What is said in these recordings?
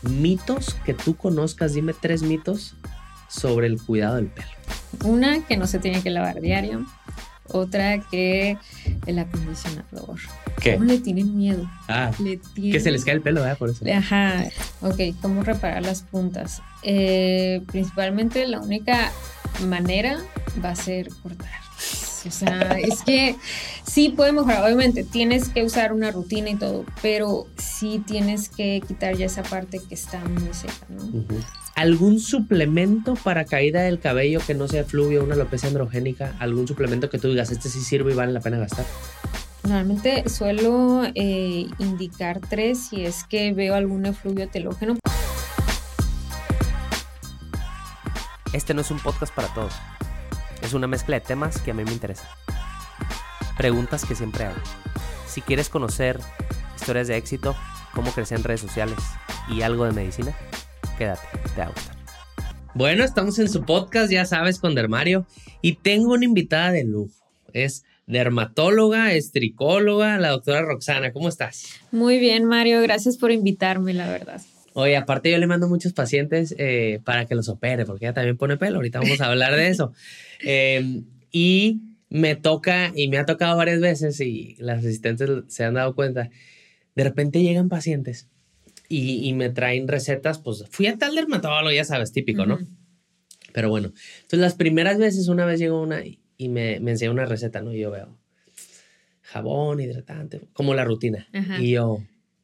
Mitos que tú conozcas, dime 3 mitos sobre el cuidado del pelo. Una, que no se tiene que lavar diario. Otra, que el acondicionador. ¿Qué? ¿Cómo le tienen miedo? Que se les cae el pelo, ¿verdad? Por eso. Ajá. Ok, ¿cómo reparar las puntas? Principalmente la única manera va a ser cortar. O sea, es que sí puede mejorar. Obviamente tienes que usar una rutina y todo, pero sí tienes que quitar ya esa parte que está muy seca, ¿no? Uh-huh. ¿Algún suplemento para caída del cabello que no sea fluvio, una alopecia androgénica? ¿Algún suplemento que tú digas, este sí sirve y vale la pena gastar? Normalmente suelo indicar 3 si es que veo algún efluvio telógeno. Este no es un podcast para todos. Es una mezcla de temas que a mí me interesan. Preguntas que siempre hago. Si quieres conocer historias de éxito, cómo crecer en redes sociales y algo de medicina, quédate, te va a gustar. Bueno, estamos en su podcast, ya sabes, con Dermario. Y tengo una invitada de lujo. Es dermatóloga, es tricóloga, la doctora Roxana. ¿Cómo estás? Muy bien, Mario. Gracias por invitarme, la verdad. Oye, aparte yo le mando muchos pacientes para que los opere, porque ella también pone pelo. Ahorita vamos a hablar de eso. Y me ha tocado varias veces, y las asistentes se han dado cuenta, de repente llegan pacientes y me traen recetas, pues fui a tal dermatólogo, ya sabes, típico, ¿no? Pero bueno, entonces las primeras veces, una vez llegó una y me enseñó una receta, ¿no? Y yo veo jabón, hidratante, como la rutina. Ajá. Y yo,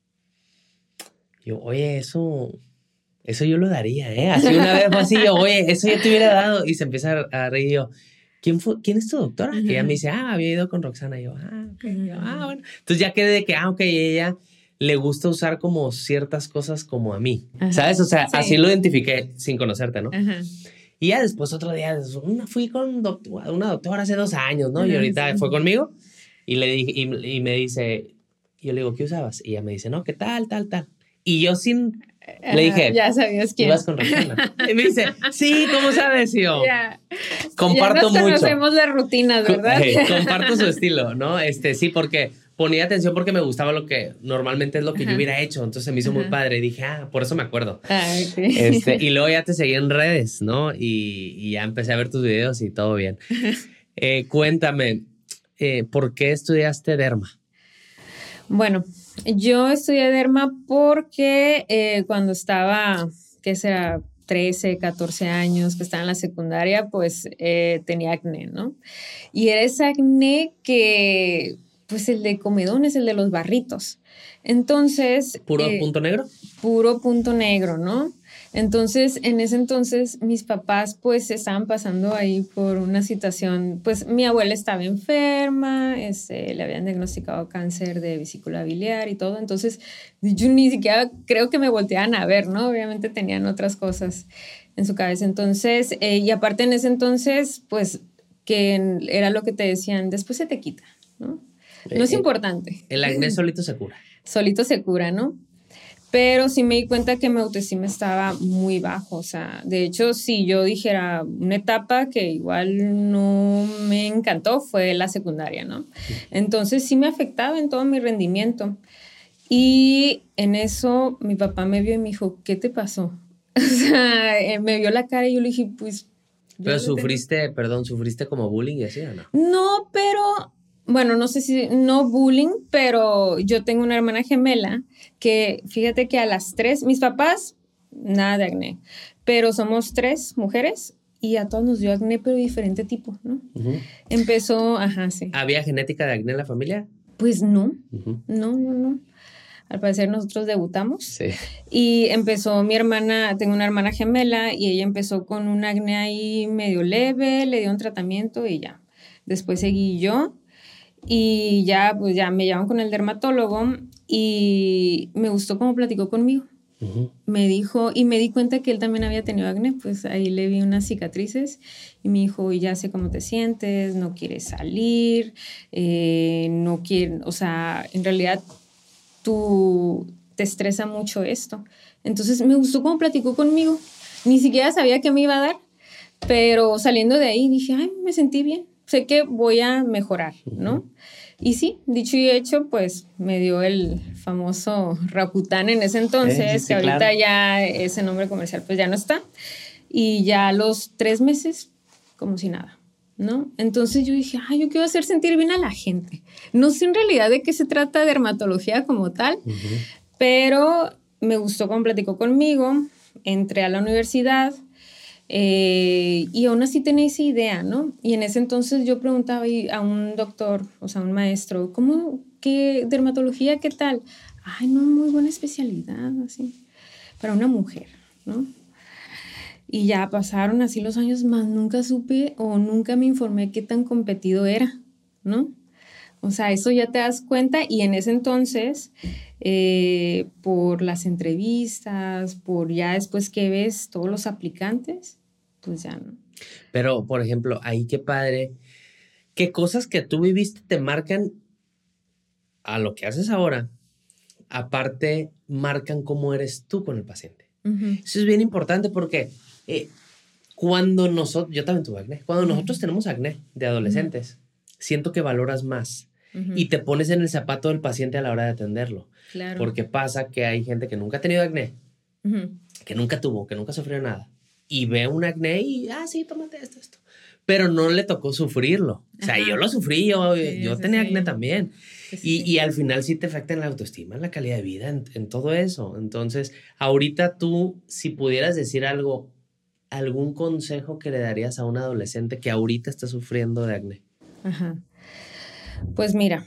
oye, eso yo lo daría, ¿eh? Así una vez fue así, yo, oye, eso yo te hubiera dado. Y se empieza a reír. Yo, ¿quién es tu doctora? Que ella me dice, había ido con Roxana. Y yo, ok. Yo, bueno. Entonces ya quedé de que, ok, ella le gusta usar como ciertas cosas como a mí. Ajá. ¿Sabes? O sea, sí, así lo identifiqué sin conocerte, ¿no? Ajá. Y ya después otro día, fui con una doctora hace 2 años, ¿no? Y ahorita fue conmigo y le dije, y me dice, yo le digo, ¿qué usabas? Y ella me dice, no, ¿qué tal? Y yo le dije, ya sabías quién. Ibas con Roxana. Y me dice, sí, ¿cómo sabes? Y yo, comparto ya nos mucho. Conocemos las rutinas, ¿verdad? Comparto su estilo, ¿no? Sí, porque ponía atención porque me gustaba lo que normalmente es lo que yo hubiera hecho. Entonces se me hizo muy padre. Y dije, por eso me acuerdo. Okay. Y luego ya te seguí en redes, ¿no? Y ya empecé a ver tus videos y todo bien. Cuéntame, ¿por qué estudiaste derma? Bueno, yo estudié derma porque cuando estaba, ¿qué será? 13, 14 años, que estaba en la secundaria, pues tenía acné, ¿no? Y era ese acné que, pues el de comedones, el de los barritos. Entonces... ¿Puro punto negro? Puro punto negro, ¿no? Entonces, en ese entonces, mis papás, pues, estaban pasando ahí por una situación, pues, mi abuela estaba enferma, le habían diagnosticado cáncer de vesícula biliar y todo, entonces, yo ni siquiera creo que me volteaban a ver, ¿no? Obviamente tenían otras cosas en su cabeza, entonces, y aparte en ese entonces, pues, que era lo que te decían, después se te quita, ¿no? No es importante. El acné solito se cura. Solito se cura, ¿no? Pero sí me di cuenta que mi autoestima estaba muy bajo, o sea, de hecho, si yo dijera una etapa que igual no me encantó fue la secundaria, ¿no? Entonces sí me afectaba en todo mi rendimiento. Y en eso mi papá me vio y me dijo, ¿qué te pasó? O sea, me vio la cara y yo le dije, pues... Pero sufriste como bullying y así, ¿o no? No, pero... Bueno, no sé si, no bullying, pero yo tengo una hermana gemela que, fíjate que a las 3, mis papás, nada de acné, pero somos 3 mujeres y a todas nos dio acné, pero de diferente tipo, ¿no? Empezó, sí. ¿Había genética de acné en la familia? Pues no, no. Al parecer nosotros debutamos. Sí. Y empezó mi hermana, tengo una hermana gemela y ella empezó con un acné ahí medio leve, le dio un tratamiento y ya. Después seguí yo. Y ya, pues ya me llevaron con el dermatólogo y me gustó cómo platicó conmigo. Me dijo, y me di cuenta que él también había tenido acné, pues ahí le vi unas cicatrices y me dijo, ya sé cómo te sientes, no quieres salir, no quieres, o sea, en realidad te estresa mucho esto. Entonces me gustó cómo platicó conmigo, ni siquiera sabía qué me iba a dar, pero saliendo de ahí dije, me sentí bien. Sé que voy a mejorar, ¿no? Y sí, dicho y hecho, pues me dio el famoso Rakuten en ese entonces, sí, que ahorita claro. ya ese nombre comercial pues ya no está. Y ya a los 3 meses, como si nada, ¿no? Entonces yo dije, yo quiero hacer sentir bien a la gente. No sé en realidad de qué se trata dermatología como tal, pero me gustó cómo platicó conmigo, entré a la universidad. Y aún así tenía esa idea, ¿no? Y en ese entonces yo preguntaba a un doctor, o sea, un maestro, ¿qué dermatología, qué tal? Ay, no, muy buena especialidad, así, para una mujer, ¿no? Y ya pasaron así los años, más nunca supe o nunca me informé qué tan competido era, ¿no? O sea, eso ya te das cuenta y en ese entonces, por las entrevistas, por ya después que ves todos los aplicantes, pues ya no. Pero, por ejemplo, ahí qué padre, qué cosas que tú viviste te marcan a lo que haces ahora, aparte marcan cómo eres tú con el paciente. Eso es bien importante porque cuando nosotros, yo también tuve acné, cuando nosotros tenemos acné de adolescentes, siento que valoras más y te pones en el zapato del paciente a la hora de atenderlo. Claro. Porque pasa que hay gente que nunca ha tenido acné, que nunca tuvo, que nunca sufrió nada, y ve un acné y, sí, tómate esto. Pero no le tocó sufrirlo. O sea, yo lo sufrí, yo tenía acné también. Y al final sí te afecta en la autoestima, en la calidad de vida, en todo eso. Entonces, ahorita tú, si pudieras decir algún consejo que le darías a un adolescente que ahorita está sufriendo de acné. Pues mira,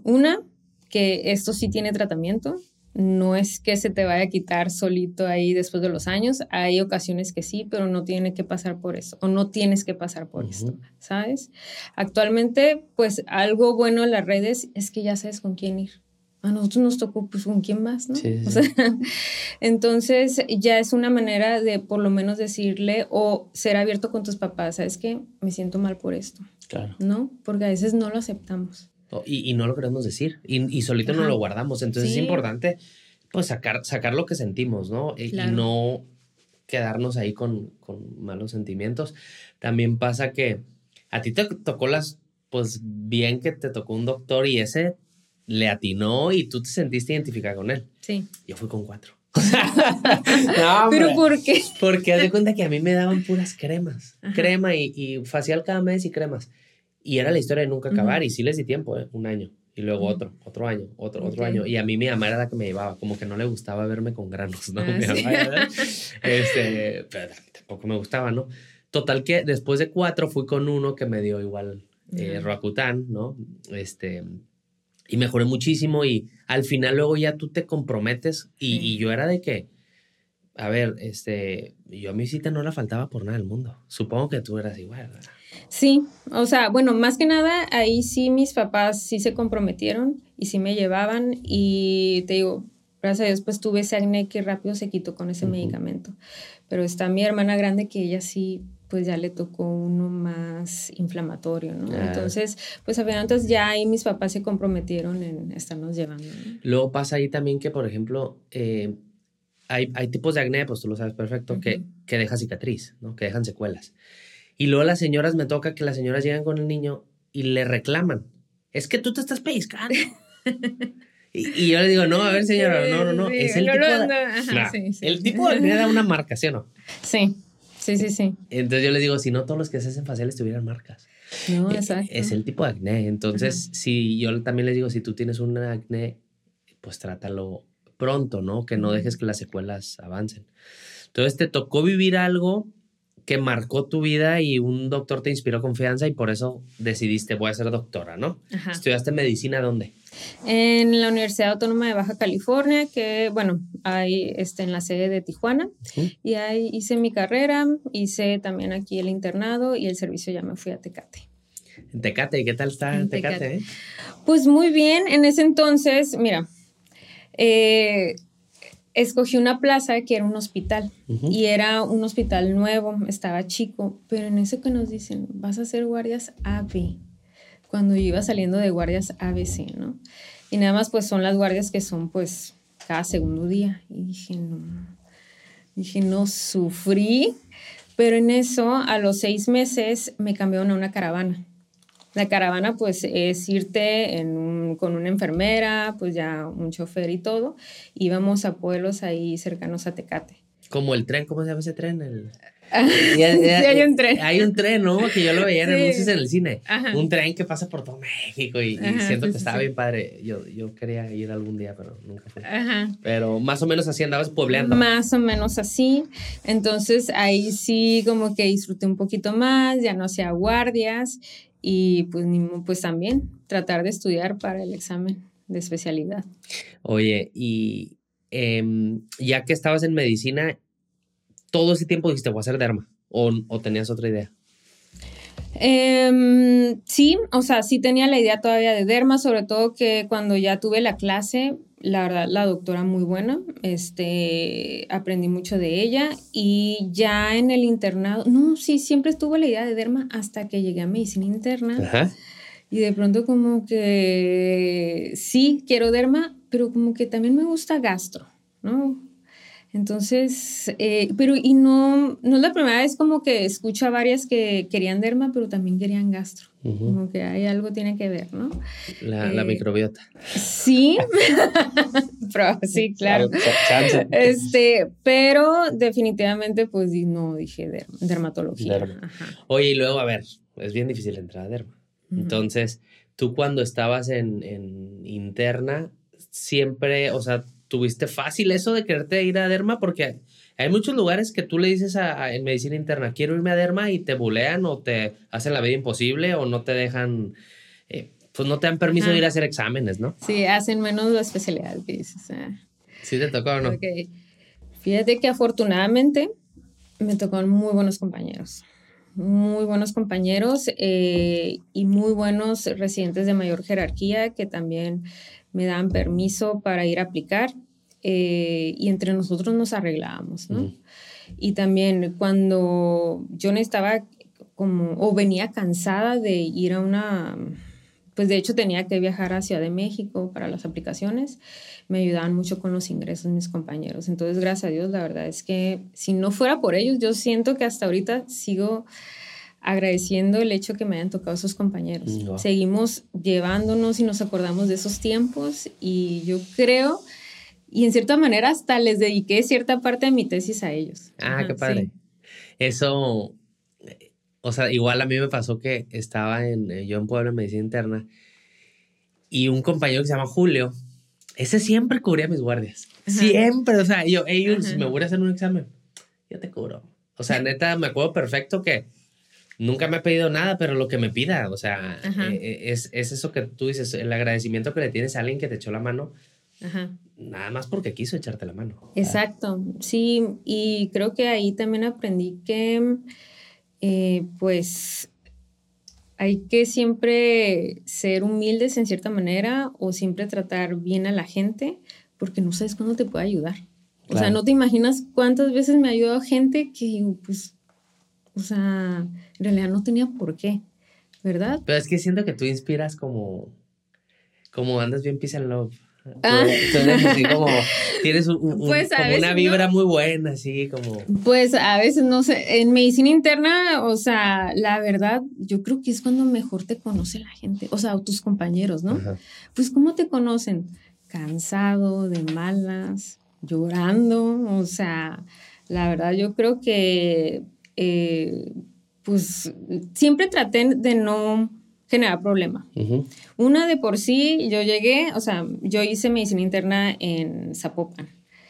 que esto sí tiene tratamiento. No es que se te vaya a quitar solito ahí después de los años. Hay ocasiones que sí, pero no tiene que pasar por eso. O no tienes que pasar por esto, ¿sabes? Actualmente, pues algo bueno en las redes es que ya sabes con quién ir. A nosotros nos tocó, pues, ¿con quién más, no? Sí. O sea, entonces ya es una manera de por lo menos decirle o ser abierto con tus papás. ¿Sabes qué? Me siento mal por esto. Claro. ¿No? Porque a veces no lo aceptamos. Y no lo queremos decir. Y solito no lo guardamos. Entonces es importante, pues, sacar lo que sentimos, ¿no? Claro. Y no quedarnos ahí con malos sentimientos. También pasa que a ti te tocó pues bien que te tocó un doctor y ese le atinó y tú te sentiste identificada con él. Sí. Yo fui con 4. No, ¿pero por qué? Porque haz de cuenta que a mí me daban puras cremas. Crema y facial cada mes y cremas. Y era la historia de nunca acabar. Y sí les di tiempo, un año. Y luego otro año, otro año. Y a mí mi mamá era la que me llevaba. Como que no le gustaba verme con granos, ¿no? Mi mamá, pero tampoco me gustaba, ¿no? Total que después de 4 fui con uno que me dio igual Rakuten, ¿no? Y mejoré muchísimo. Y al final luego ya tú te comprometes. Y yo era de que, a ver, yo a mi cita no la faltaba por nada del mundo. Supongo que tú eras igual, ¿verdad? Sí, o sea, bueno, más que nada, ahí sí mis papás sí se comprometieron y sí me llevaban y te digo, gracias a Dios, pues tuve ese acné que rápido se quitó con ese medicamento. Pero está mi hermana grande que ella sí, pues ya le tocó uno más inflamatorio, ¿no? Entonces, pues a final ya ahí mis papás se comprometieron en estarnos llevando, ¿no? Luego pasa ahí también que, por ejemplo, hay tipos de acné, pues tú lo sabes perfecto, que deja cicatriz, ¿no? Que dejan secuelas. Y luego las señoras, me toca que las señoras llegan con el niño y le reclaman. Es que tú te estás pellizcando. y yo le digo, no, a ver, señora, no. Sí, es el tipo de acné da una marca, ¿sí o no? Sí. Entonces yo les digo, si no todos los que se hacen faciales tuvieran marcas. No, exacto. Es el tipo de acné. Entonces, si yo también les digo, si tú tienes un acné, pues trátalo pronto, ¿no? Que no dejes que las secuelas avancen. Entonces, te tocó vivir algo que marcó tu vida y un doctor te inspiró confianza y por eso decidiste, voy a ser doctora, ¿no? ¿Estudiaste medicina dónde? En la Universidad Autónoma de Baja California, que, bueno, hay en la sede de Tijuana. Y ahí hice mi carrera, hice también aquí el internado y el servicio ya me fui a Tecate. ¿En Tecate? ¿Qué tal está en Tecate? Pues muy bien. En ese entonces, mira, escogí una plaza que era un hospital y era un hospital nuevo, estaba chico, pero en eso que nos dicen, vas a hacer guardias AB, cuando yo iba saliendo de guardias ABC, ¿no? Y nada más pues son las guardias que son pues cada segundo día. Y dije, no, sufrí, pero en eso a los 6 meses me cambiaron a una caravana. La caravana, pues, es irte con una enfermera, pues ya un chofer y todo. Íbamos a pueblos ahí cercanos a Tecate. Como el tren, ¿cómo se llama ese tren? Sí, hay un tren. Hay un tren, ¿no? Que yo lo veía en anuncios en el cine. Ajá. Un tren que pasa por todo México y Ajá, siento sí, que sí, estaba sí. bien padre. Yo quería ir algún día, pero nunca fui. Ajá. Pero más o menos así andabas puebleando. Más o menos así. Entonces ahí sí como que disfruté un poquito más, ya no hacía guardias y pues también tratar de estudiar para el examen de especialidad. Oye, y ya que estabas en medicina, todo ese tiempo dijiste, voy a hacer derma, o tenías otra idea. Sí, o sea, sí tenía la idea todavía de derma, sobre todo que cuando ya tuve la clase, la verdad, la doctora muy buena, aprendí mucho de ella y ya en el internado, no, sí, siempre estuvo la idea de derma hasta que llegué a medicina interna. Ajá. Y de pronto como que sí, quiero derma, pero como que también me gusta gastro, ¿no? Entonces, pero y no es la primera vez como que escucho a varias que querían derma, pero también querían gastro. Uh-huh. Como que hay algo tiene que ver, ¿no? La microbiota. Sí, pero sí, claro. Pero definitivamente pues no dije dermatología. Derma. Ajá. Oye, y luego, a ver, es bien difícil entrar a derma. Uh-huh. Entonces, tú cuando estabas en interna, siempre, o sea, ¿tuviste fácil eso de quererte ir a derma? Porque hay muchos lugares que tú le dices en medicina interna, quiero irme a derma y te bulean o te hacen la vida imposible o no te dejan, pues no te dan permiso de ir a hacer exámenes, ¿no? Sí, hacen menos la especialidad que dices. ¿Sí te tocó o no? Okay. Fíjate que afortunadamente me tocaron muy buenos compañeros y muy buenos residentes de mayor jerarquía que también me daban permiso para ir a aplicar y entre nosotros nos arreglábamos, ¿no? Y también cuando yo necesitaba o venía cansada de ir a pues de hecho tenía que viajar a Ciudad de México para las aplicaciones, me ayudaban mucho con los ingresos mis compañeros. Entonces, gracias a Dios, la verdad es que si no fuera por ellos, yo siento que hasta ahorita sigo agradeciendo el hecho que me hayan tocado esos compañeros. No. Seguimos llevándonos y nos acordamos de esos tiempos y yo creo, y en cierta manera hasta les dediqué cierta parte de mi tesis a ellos. Ajá, qué padre. Sí. Eso, o sea, igual a mí me pasó que estaba yo en Puebla en medicina interna y un compañero que se llama Julio, ese siempre cubría mis guardias. Ajá. Siempre, o sea, ellos me voy a hacer un examen, yo te cubro. O sea, neta, me acuerdo perfecto que nunca me ha pedido nada, pero lo que me pida, o sea, es eso que tú dices, el agradecimiento que le tienes a alguien que te echó la mano, ajá, nada más porque quiso echarte la mano. Exacto, sí, y creo que ahí también aprendí que, pues, hay que siempre ser humildes en cierta manera o siempre tratar bien a la gente porque no sabes cuándo te puede ayudar. Claro. O sea, no te imaginas cuántas veces me ha ayudado gente que, pues, o sea, en realidad no tenía por qué, ¿verdad? Pero es que siento que tú inspiras como andas bien peace and love. Tú eres así como, tienes pues como una vibra muy buena, así como... Pues a veces, no sé, en medicina interna, o sea, la verdad, yo creo que es cuando mejor te conoce la gente, o sea, tus compañeros, ¿no? Ajá. Pues, ¿cómo te conocen? Cansado, de malas, llorando, o sea, la verdad, yo creo que... pues siempre traté de no generar problema. Uh-huh. Una de por sí, yo llegué, o sea, yo hice medicina interna en Zapopan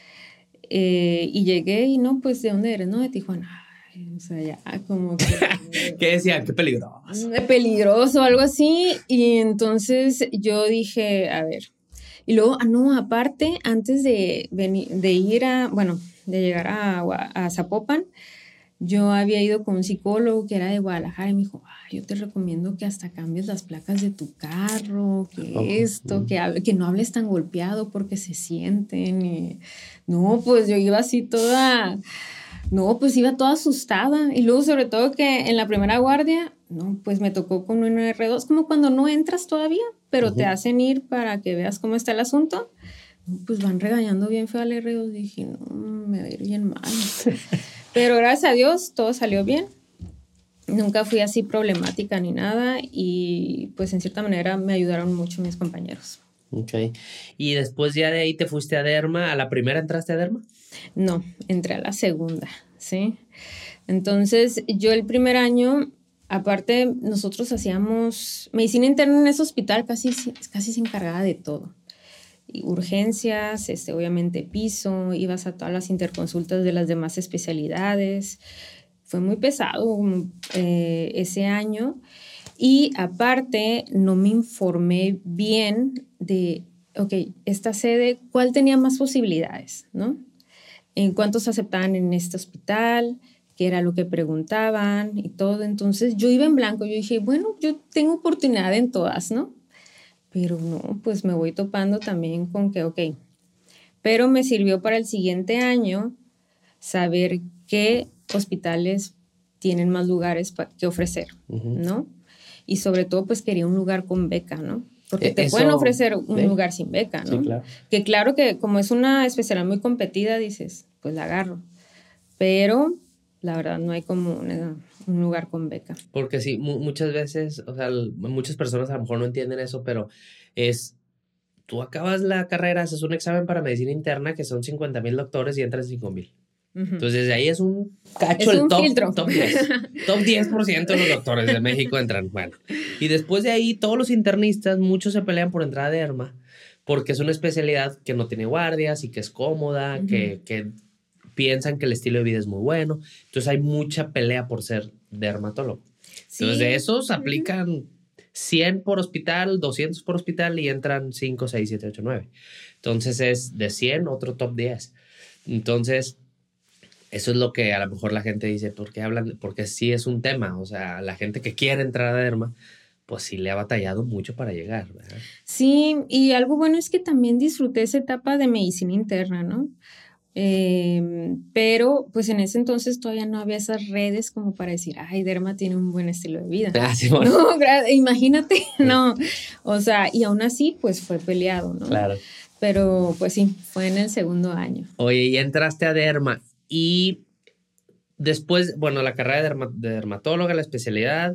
y llegué y no, pues, ¿de dónde eres? No, de Tijuana. Ay, o sea, ya como que... ¿Qué decía? Qué peligroso. Peligroso, algo así. Y entonces yo dije, a ver, y luego, no, aparte, antes de llegar a Zapopan, yo había ido con un psicólogo que era de Guadalajara y me dijo, yo te recomiendo que hasta cambies las placas de tu carro, que no hables tan golpeado porque se sienten. Y, no, pues yo iba así toda asustada. Y luego, sobre todo que en la primera guardia, no, pues me tocó con un R2, como cuando no entras todavía, pero te hacen ir para que veas cómo está el asunto. Pues van regañando bien feo al R2. Dije, no, me va a ir bien mal. Pero gracias a Dios todo salió bien. Nunca fui así problemática ni nada y pues en cierta manera me ayudaron mucho mis compañeros. Ok. ¿Y después ya de ahí te fuiste a derma? ¿A la primera entraste a derma? No, entré a la segunda, ¿sí? Entonces yo el primer año, aparte nosotros hacíamos medicina interna en ese hospital, casi se encargaba de todo. Y urgencias, obviamente piso, ibas a todas las interconsultas de las demás especialidades. Fue muy pesado ese año y aparte no me informé bien de, ok, esta sede, ¿cuál tenía más posibilidades, no? En cuántos aceptaban en este hospital, qué era lo que preguntaban y todo. Entonces yo iba en blanco, yo dije, bueno, yo tengo oportunidad en todas, ¿no? Pero no, pues me voy topando también con que, ok, pero me sirvió para el siguiente año saber qué hospitales tienen más lugares que ofrecer, ¿no? Y sobre todo, pues quería un lugar con beca, ¿no? Porque te pueden ofrecer un lugar sin beca, ¿no? Sí, claro. Que claro que como es una especialidad muy competida, dices, pues la agarro. Pero la verdad no hay como un lugar con beca. Porque sí, muchas veces, o sea, muchas personas a lo mejor no entienden eso, pero tú acabas la carrera, haces un examen para medicina interna que son 50,000 doctores y entran 5,000. Entonces, desde ahí es un cacho, es el top 10. Top 10% de los doctores de México entran. Bueno, y después de ahí, todos los internistas, muchos se pelean por entrar a derma, porque es una especialidad que no tiene guardias y que es cómoda, que piensan que el estilo de vida es muy bueno. Entonces, hay mucha pelea por ser dermatólogo. Sí. Entonces, de esos aplican 100 por hospital, 200 por hospital y entran 5, 6, 7, 8, 9. Entonces, es de 100, otro top 10. Entonces, eso es lo que a lo mejor la gente dice, ¿por qué hablan? Porque sí es un tema, o sea, la gente que quiere entrar a derma, pues sí le ha batallado mucho para llegar, ¿verdad? Sí, y algo bueno es que también disfruté esa etapa de medicina interna, ¿no? Pero pues en ese entonces todavía no había esas redes como para decir, ay, derma tiene un buen estilo de vida. Ah, sí, bueno. No, imagínate, no. O sea, y aún así, pues fue peleado, ¿no? Claro. Pero pues sí, fue en el segundo año. Oye, y entraste a derma. Y después, bueno, la carrera de dermatóloga, la especialidad,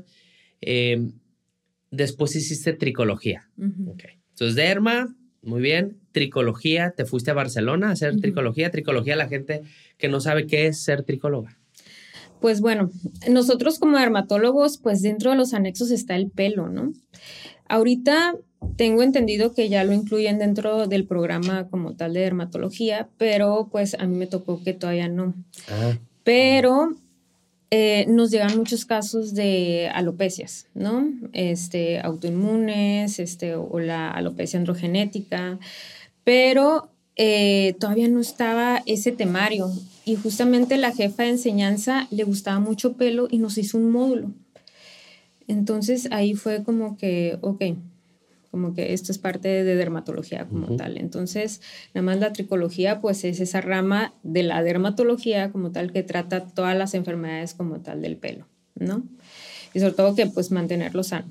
después hiciste tricología. Okay. Entonces, derma, muy bien, tricología, te fuiste a Barcelona a hacer tricología. Tricología, la gente que no sabe qué es ser tricóloga. Pues bueno, nosotros como dermatólogos, pues dentro de los anexos está el pelo, ¿no? Ahorita tengo entendido que ya lo incluyen dentro del programa como tal de dermatología, pero pues a mí me tocó que todavía no. Pero nos llegan muchos casos de alopecias, ¿no? Autoinmunes, o la alopecia androgenética, pero todavía no estaba ese temario. Y justamente la jefa de enseñanza le gustaba mucho pelo y nos hizo un módulo. Entonces ahí fue como que, ok, como que esto es parte de dermatología como tal. Entonces, nada más la tricología, pues es esa rama de la dermatología como tal que trata todas las enfermedades como tal del pelo, ¿no? Y sobre todo que pues mantenerlo sano.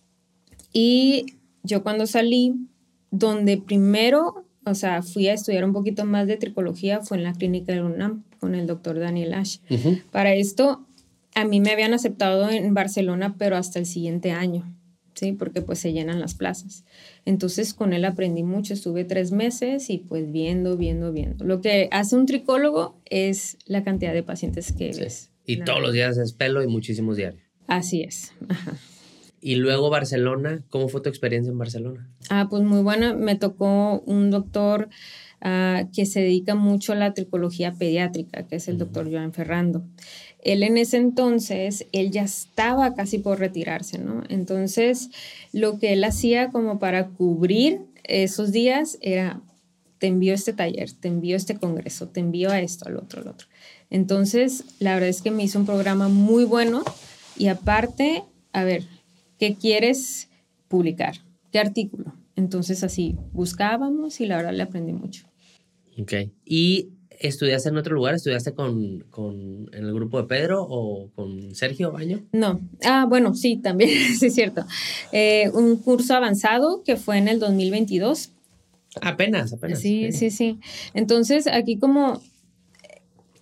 Y yo cuando salí, donde primero, o sea, fui a estudiar un poquito más de tricología fue en la clínica de UNAM con el doctor Daniel Ash. Para esto, a mí me habían aceptado en Barcelona, pero hasta el siguiente año. Sí, porque pues se llenan las plazas. Entonces con él aprendí mucho, estuve 3 meses y pues viendo. Lo que hace un tricólogo es la cantidad de pacientes que ves. Y todos los días es pelo y muchísimos diarios. Así es. Ajá. Y luego Barcelona, ¿cómo fue tu experiencia en Barcelona? Pues muy buena, me tocó un doctor que se dedica mucho a la tricología pediátrica, que es el doctor Joan Ferrando. Él en ese entonces, él ya estaba casi por retirarse, ¿no? Entonces, lo que él hacía como para cubrir esos días era, te envío este taller, te envío este congreso, te envío a esto, al otro. Entonces, la verdad es que me hizo un programa muy bueno y aparte, a ver, ¿qué quieres publicar? ¿Qué artículo? Entonces, así buscábamos y la verdad le aprendí mucho. Ok. ¿Y estudiaste en otro lugar? ¿Estudiaste en el grupo de Pedro o con Sergio Baño? No. Bueno, sí, también, sí es cierto. Un curso avanzado que fue en el 2022. Apenas. Sí. Entonces, aquí como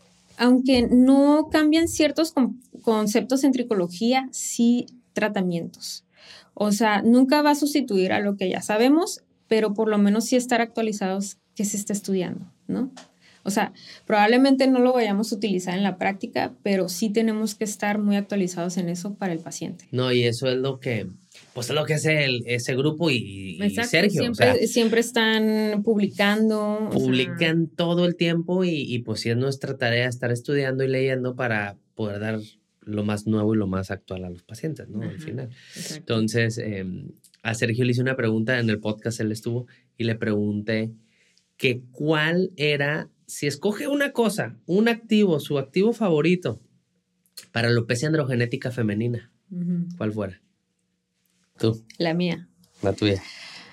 aunque no cambian ciertos conceptos en tricología, sí tratamientos. O sea, nunca va a sustituir a lo que ya sabemos, pero por lo menos sí estar actualizados que se está estudiando, ¿no? O sea, probablemente no lo vayamos a utilizar en la práctica, pero sí tenemos que estar muy actualizados en eso para el paciente. No, y eso es lo que, pues es lo que hace ese grupo y Sergio. Siempre están publicando. Publican todo el tiempo y pues sí es nuestra tarea estar estudiando y leyendo para poder dar lo más nuevo y lo más actual a los pacientes, ¿no? Al final. Exacto. Entonces, a Sergio le hice una pregunta en el podcast, él estuvo, y le pregunté que cuál era, si escoge una cosa, un activo, su activo favorito para alopecia androgenética femenina, ¿cuál fuera? ¿Tú? La mía. La tuya.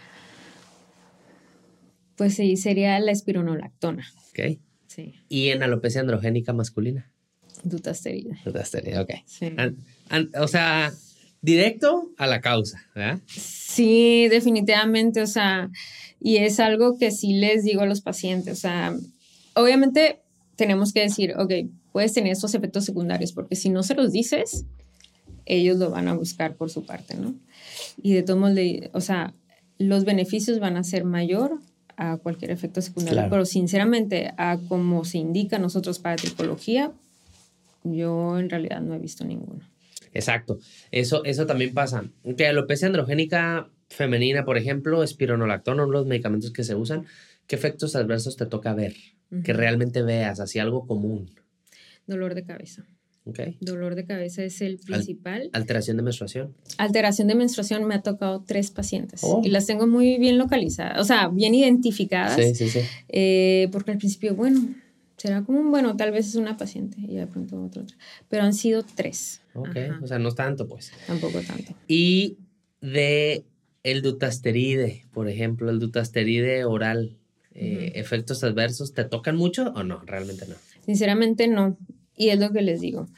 Pues sí, sería la espironolactona. Ok. Sí. ¿Y en alopecia androgénica masculina? Dutasteride. Dutasteride, ok. Sí. O sea, directo a la causa, ¿verdad? Sí, definitivamente, o sea, y es algo que sí les digo a los pacientes, o sea, obviamente tenemos que decir, ok, puedes tener estos efectos secundarios, porque si no se los dices, ellos lo van a buscar por su parte, ¿no? Y de todos modos, o sea, los beneficios van a ser mayor a cualquier efecto secundario, claro. Pero sinceramente, a como se indica a nosotros para tricología, yo en realidad no he visto ninguno. Exacto, eso también pasa. Que alopecia androgénica femenina, por ejemplo, espironolactona, los medicamentos que se usan, ¿qué efectos adversos te toca ver? Que realmente veas, así algo común. Dolor de cabeza. Okay. Dolor de cabeza es el principal. Alteración de menstruación. Alteración de menstruación, me ha tocado 3 pacientes. Y las tengo muy bien localizadas, o sea, bien identificadas. Sí. Porque al principio, bueno, será como bueno, tal vez es una paciente y de pronto otra. Pero han sido 3. Ok, o sea, no es tanto, pues. Tampoco tanto. Y de el dutasteride, por ejemplo, el dutasteride oral, efectos adversos, ¿te tocan mucho o no? Realmente no. Sinceramente no. Y es lo que les digo.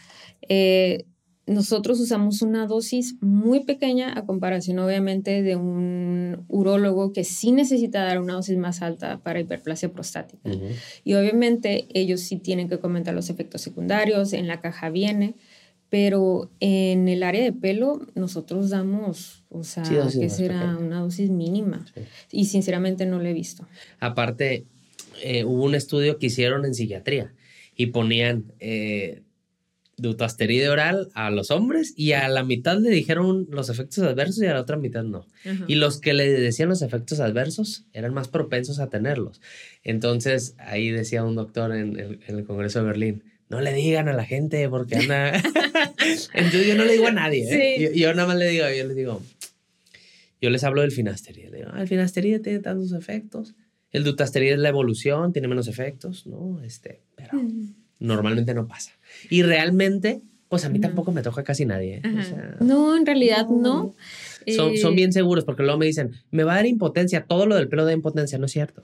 Nosotros usamos una dosis muy pequeña a comparación, obviamente, de un urólogo que sí necesita dar una dosis más alta para hiperplasia prostática. Y obviamente ellos sí tienen que comentar los efectos secundarios, en la caja viene, pero en el área de pelo nosotros damos, o sea, que será una dosis mínima. Sí. Y sinceramente no lo he visto. Aparte, hubo un estudio que hicieron en psiquiatría y ponían dutasteride oral a los hombres y a la mitad le dijeron los efectos adversos y a la otra mitad no. Y los que le decían los efectos adversos eran más propensos a tenerlos. Entonces, ahí decía un doctor en el Congreso de Berlín, no le digan a la gente porque anda... Entonces yo no le digo a nadie, ¿eh? Sí. Yo nada más les digo, yo les hablo del finasteride. Le digo, el finasteride tiene tantos efectos. El dutasteride es la evolución, tiene menos efectos, ¿no? Pero normalmente no pasa. Y realmente, pues a mí tampoco me toca casi nadie, ¿eh? O sea, no, en realidad no. Son bien seguros porque luego me dicen, me va a dar impotencia, todo lo del pelo da impotencia, no es cierto.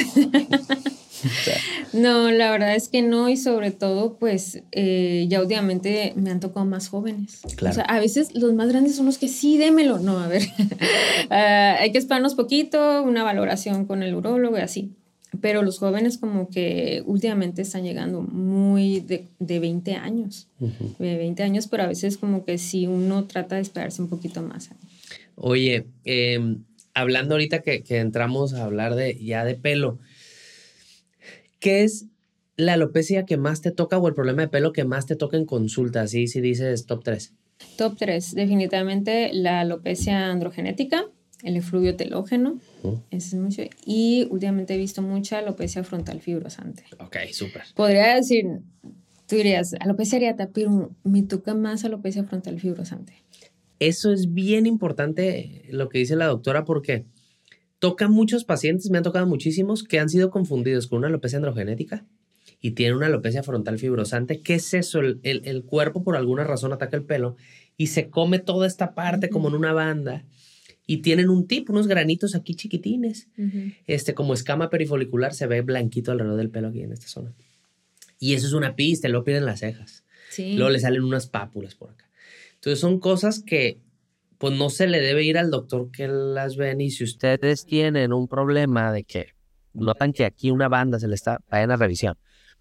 O sea. No, la verdad es que no, y sobre todo, pues, ya últimamente me han tocado más jóvenes. Claro. O sea, a veces los más grandes son los que sí, démelo. No, a ver, hay que esperarnos poquito, una valoración con el urólogo y así. Pero los jóvenes como que últimamente están llegando muy de 20 años. De 20 años, pero a veces como que sí uno trata de esperarse un poquito más. Oye, hablando ahorita que entramos a hablar ya de pelo, ¿qué es la alopecia que más te toca o el problema de pelo que más te toca en consulta? Así si dices top 3. Top 3, definitivamente la alopecia androgenética, el efluvio telógeno, ese es mucho, y últimamente he visto mucha alopecia frontal fibrosante. Ok, súper. Podría decir, tú dirías, alopecia areata, pero me toca más alopecia frontal fibrosante. Eso es bien importante lo que dice la doctora porque toca muchos pacientes, me han tocado muchísimos, que han sido confundidos con una alopecia androgenética y tienen una alopecia frontal fibrosante. ¿Qué es eso? El cuerpo por alguna razón ataca el pelo y se come toda esta parte como en una banda y tienen unos granitos aquí chiquitines. Como escama perifolicular se ve blanquito alrededor del pelo aquí en esta zona. Y eso es una pista, luego pierden las cejas. Sí. Luego le salen unas pápulas por acá. Entonces son cosas que pues no se le debe ir al doctor que las ven, y si ustedes tienen un problema de que notan que aquí una banda se le está, vayan a revisión,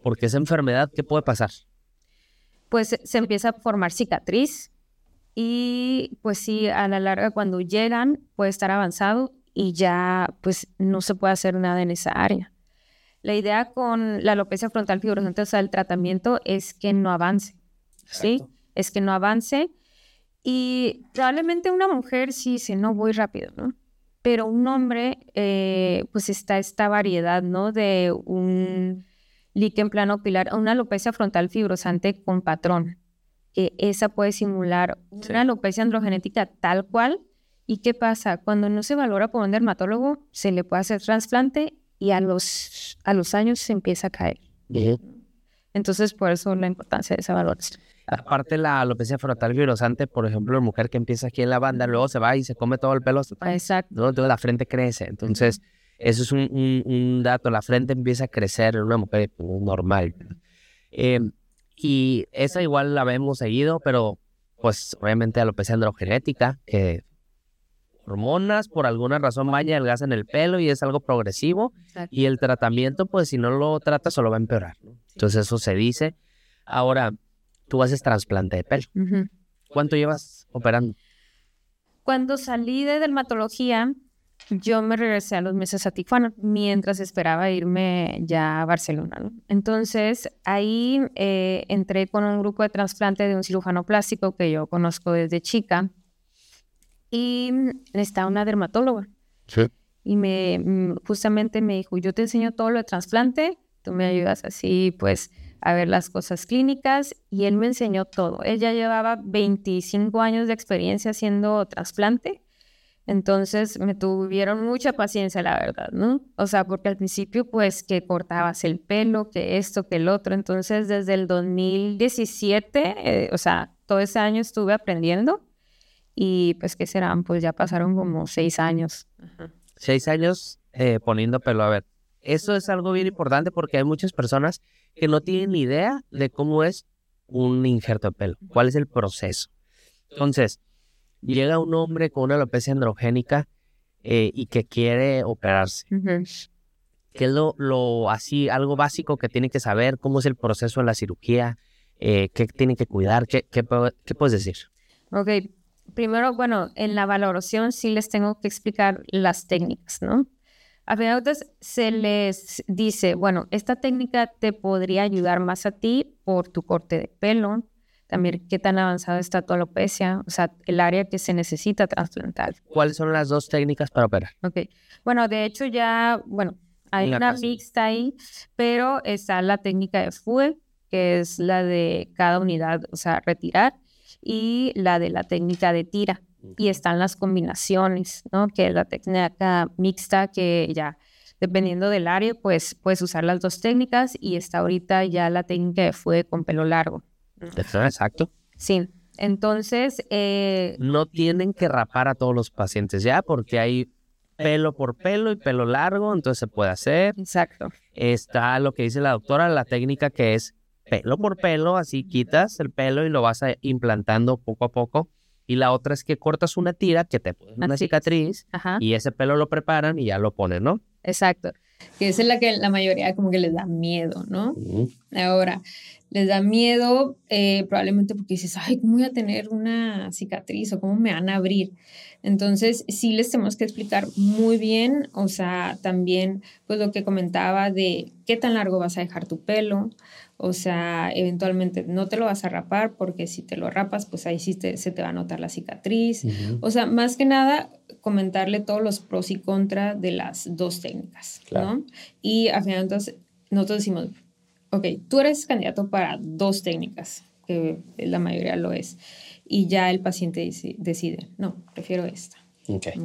Porque esa enfermedad, ¿qué puede pasar? Pues se empieza a formar cicatriz y pues sí, a la larga cuando llegan puede estar avanzado y ya pues no se puede hacer nada en esa área. La idea con la alopecia frontal fibrosante, o sea, el tratamiento es que no avance, ¿sí? Exacto. Es que no avance y probablemente una mujer sí dice, no, voy rápido, ¿no? Pero un hombre, pues está esta variedad, ¿no? De un líquen plano pilar, una alopecia frontal fibrosante con patrón. Esa puede simular una alopecia androgenética tal cual. ¿Y qué pasa? Cuando no se valora por un dermatólogo, se le puede hacer trasplante y a los años se empieza a caer. Entonces, por eso la importancia de esa valoración. Aparte la alopecia frontal fibrosante, por ejemplo, la mujer que empieza aquí en la banda, luego se va y se come todo el pelo, Exacto. ¿no? Entonces la frente crece. Entonces, eso es un dato. La frente empieza a crecer en una mujer normal. Y esa igual la vemos seguido, pero pues obviamente alopecia androgenética, que hormonas por alguna razón vaya adelgazan el pelo y es algo progresivo. Exacto. Y el tratamiento, pues si no lo trata, solo va a empeorar, ¿no? Entonces eso se dice. Ahora, tú haces trasplante de pelo. ¿Cuánto llevas operando? Cuando salí de dermatología, yo me regresé a los meses a Tijuana mientras esperaba irme ya a Barcelona, ¿no? Entonces, ahí entré con un grupo de trasplante de un cirujano plástico que yo conozco desde chica y está una dermatóloga. Sí. Y justamente me dijo, yo te enseño todo lo de trasplante, tú me ayudas así, pues, a ver las cosas clínicas, y él me enseñó todo. Él ya llevaba 25 años de experiencia haciendo trasplante, entonces me tuvieron mucha paciencia, la verdad, ¿no? O sea, porque al principio, pues, que cortabas el pelo, que esto, que el otro, entonces desde el 2017, o sea, todo ese año estuve aprendiendo, y pues, ¿qué serán? Pues ya pasaron como 6 años. 6 años poniendo pelo. A ver, eso es algo bien importante porque hay muchas personas que no tienen ni idea de cómo es un injerto de pelo, cuál es el proceso. Entonces, llega un hombre con una alopecia androgénica y que quiere operarse. ¿Qué es así, algo básico que tiene que saber? ¿Cómo es el proceso en la cirugía? ¿Qué tiene que cuidar? ¿Qué puedes decir? Ok, primero, bueno, en la valoración sí les tengo que explicar las técnicas, ¿no? A final de cuentas, se les dice, bueno, esta técnica te podría ayudar más a ti por tu corte de pelo, también qué tan avanzado está tu alopecia, o sea, el área que se necesita trasplantar. ¿Cuáles son las 2 técnicas para operar? Ok, bueno, de hecho ya, bueno, hay una mixta ahí, pero está la técnica de FUE, que es la de cada unidad, o sea, retirar, y la de la técnica de tira. Y están las combinaciones, ¿no? Que es la técnica mixta, que ya, dependiendo del área, pues puedes usar las 2 técnicas, y está ahorita ya la técnica de FUE con pelo largo. Exacto. Sí, entonces... no tienen que rapar a todos los pacientes ya, porque hay pelo por pelo y pelo largo, entonces se puede hacer. Exacto. Está lo que dice la doctora, la técnica que es pelo por pelo, así quitas el pelo y lo vas implantando poco a poco. Y la otra es que cortas una tira que te pone una cicatriz. Ajá. Y ese pelo lo preparan y ya lo ponen, ¿no? Exacto. Que esa es la que la mayoría como que les da miedo, ¿no? Ahora, les da miedo probablemente porque dices, ay, ¿cómo voy a tener una cicatriz o cómo me van a abrir? Entonces, sí les tenemos que explicar muy bien, o sea, también pues lo que comentaba de qué tan largo vas a dejar tu pelo, o sea, eventualmente no te lo vas a rapar porque si te lo rapas, pues ahí sí se te va a notar la cicatriz. O sea, más que nada, comentarle todos los pros y contras de las 2 técnicas, claro, ¿no? Y al final, entonces, nosotros decimos, ok, tú eres candidato para 2 técnicas, que la mayoría lo es, y ya el paciente decide, no, prefiero esta. Okay.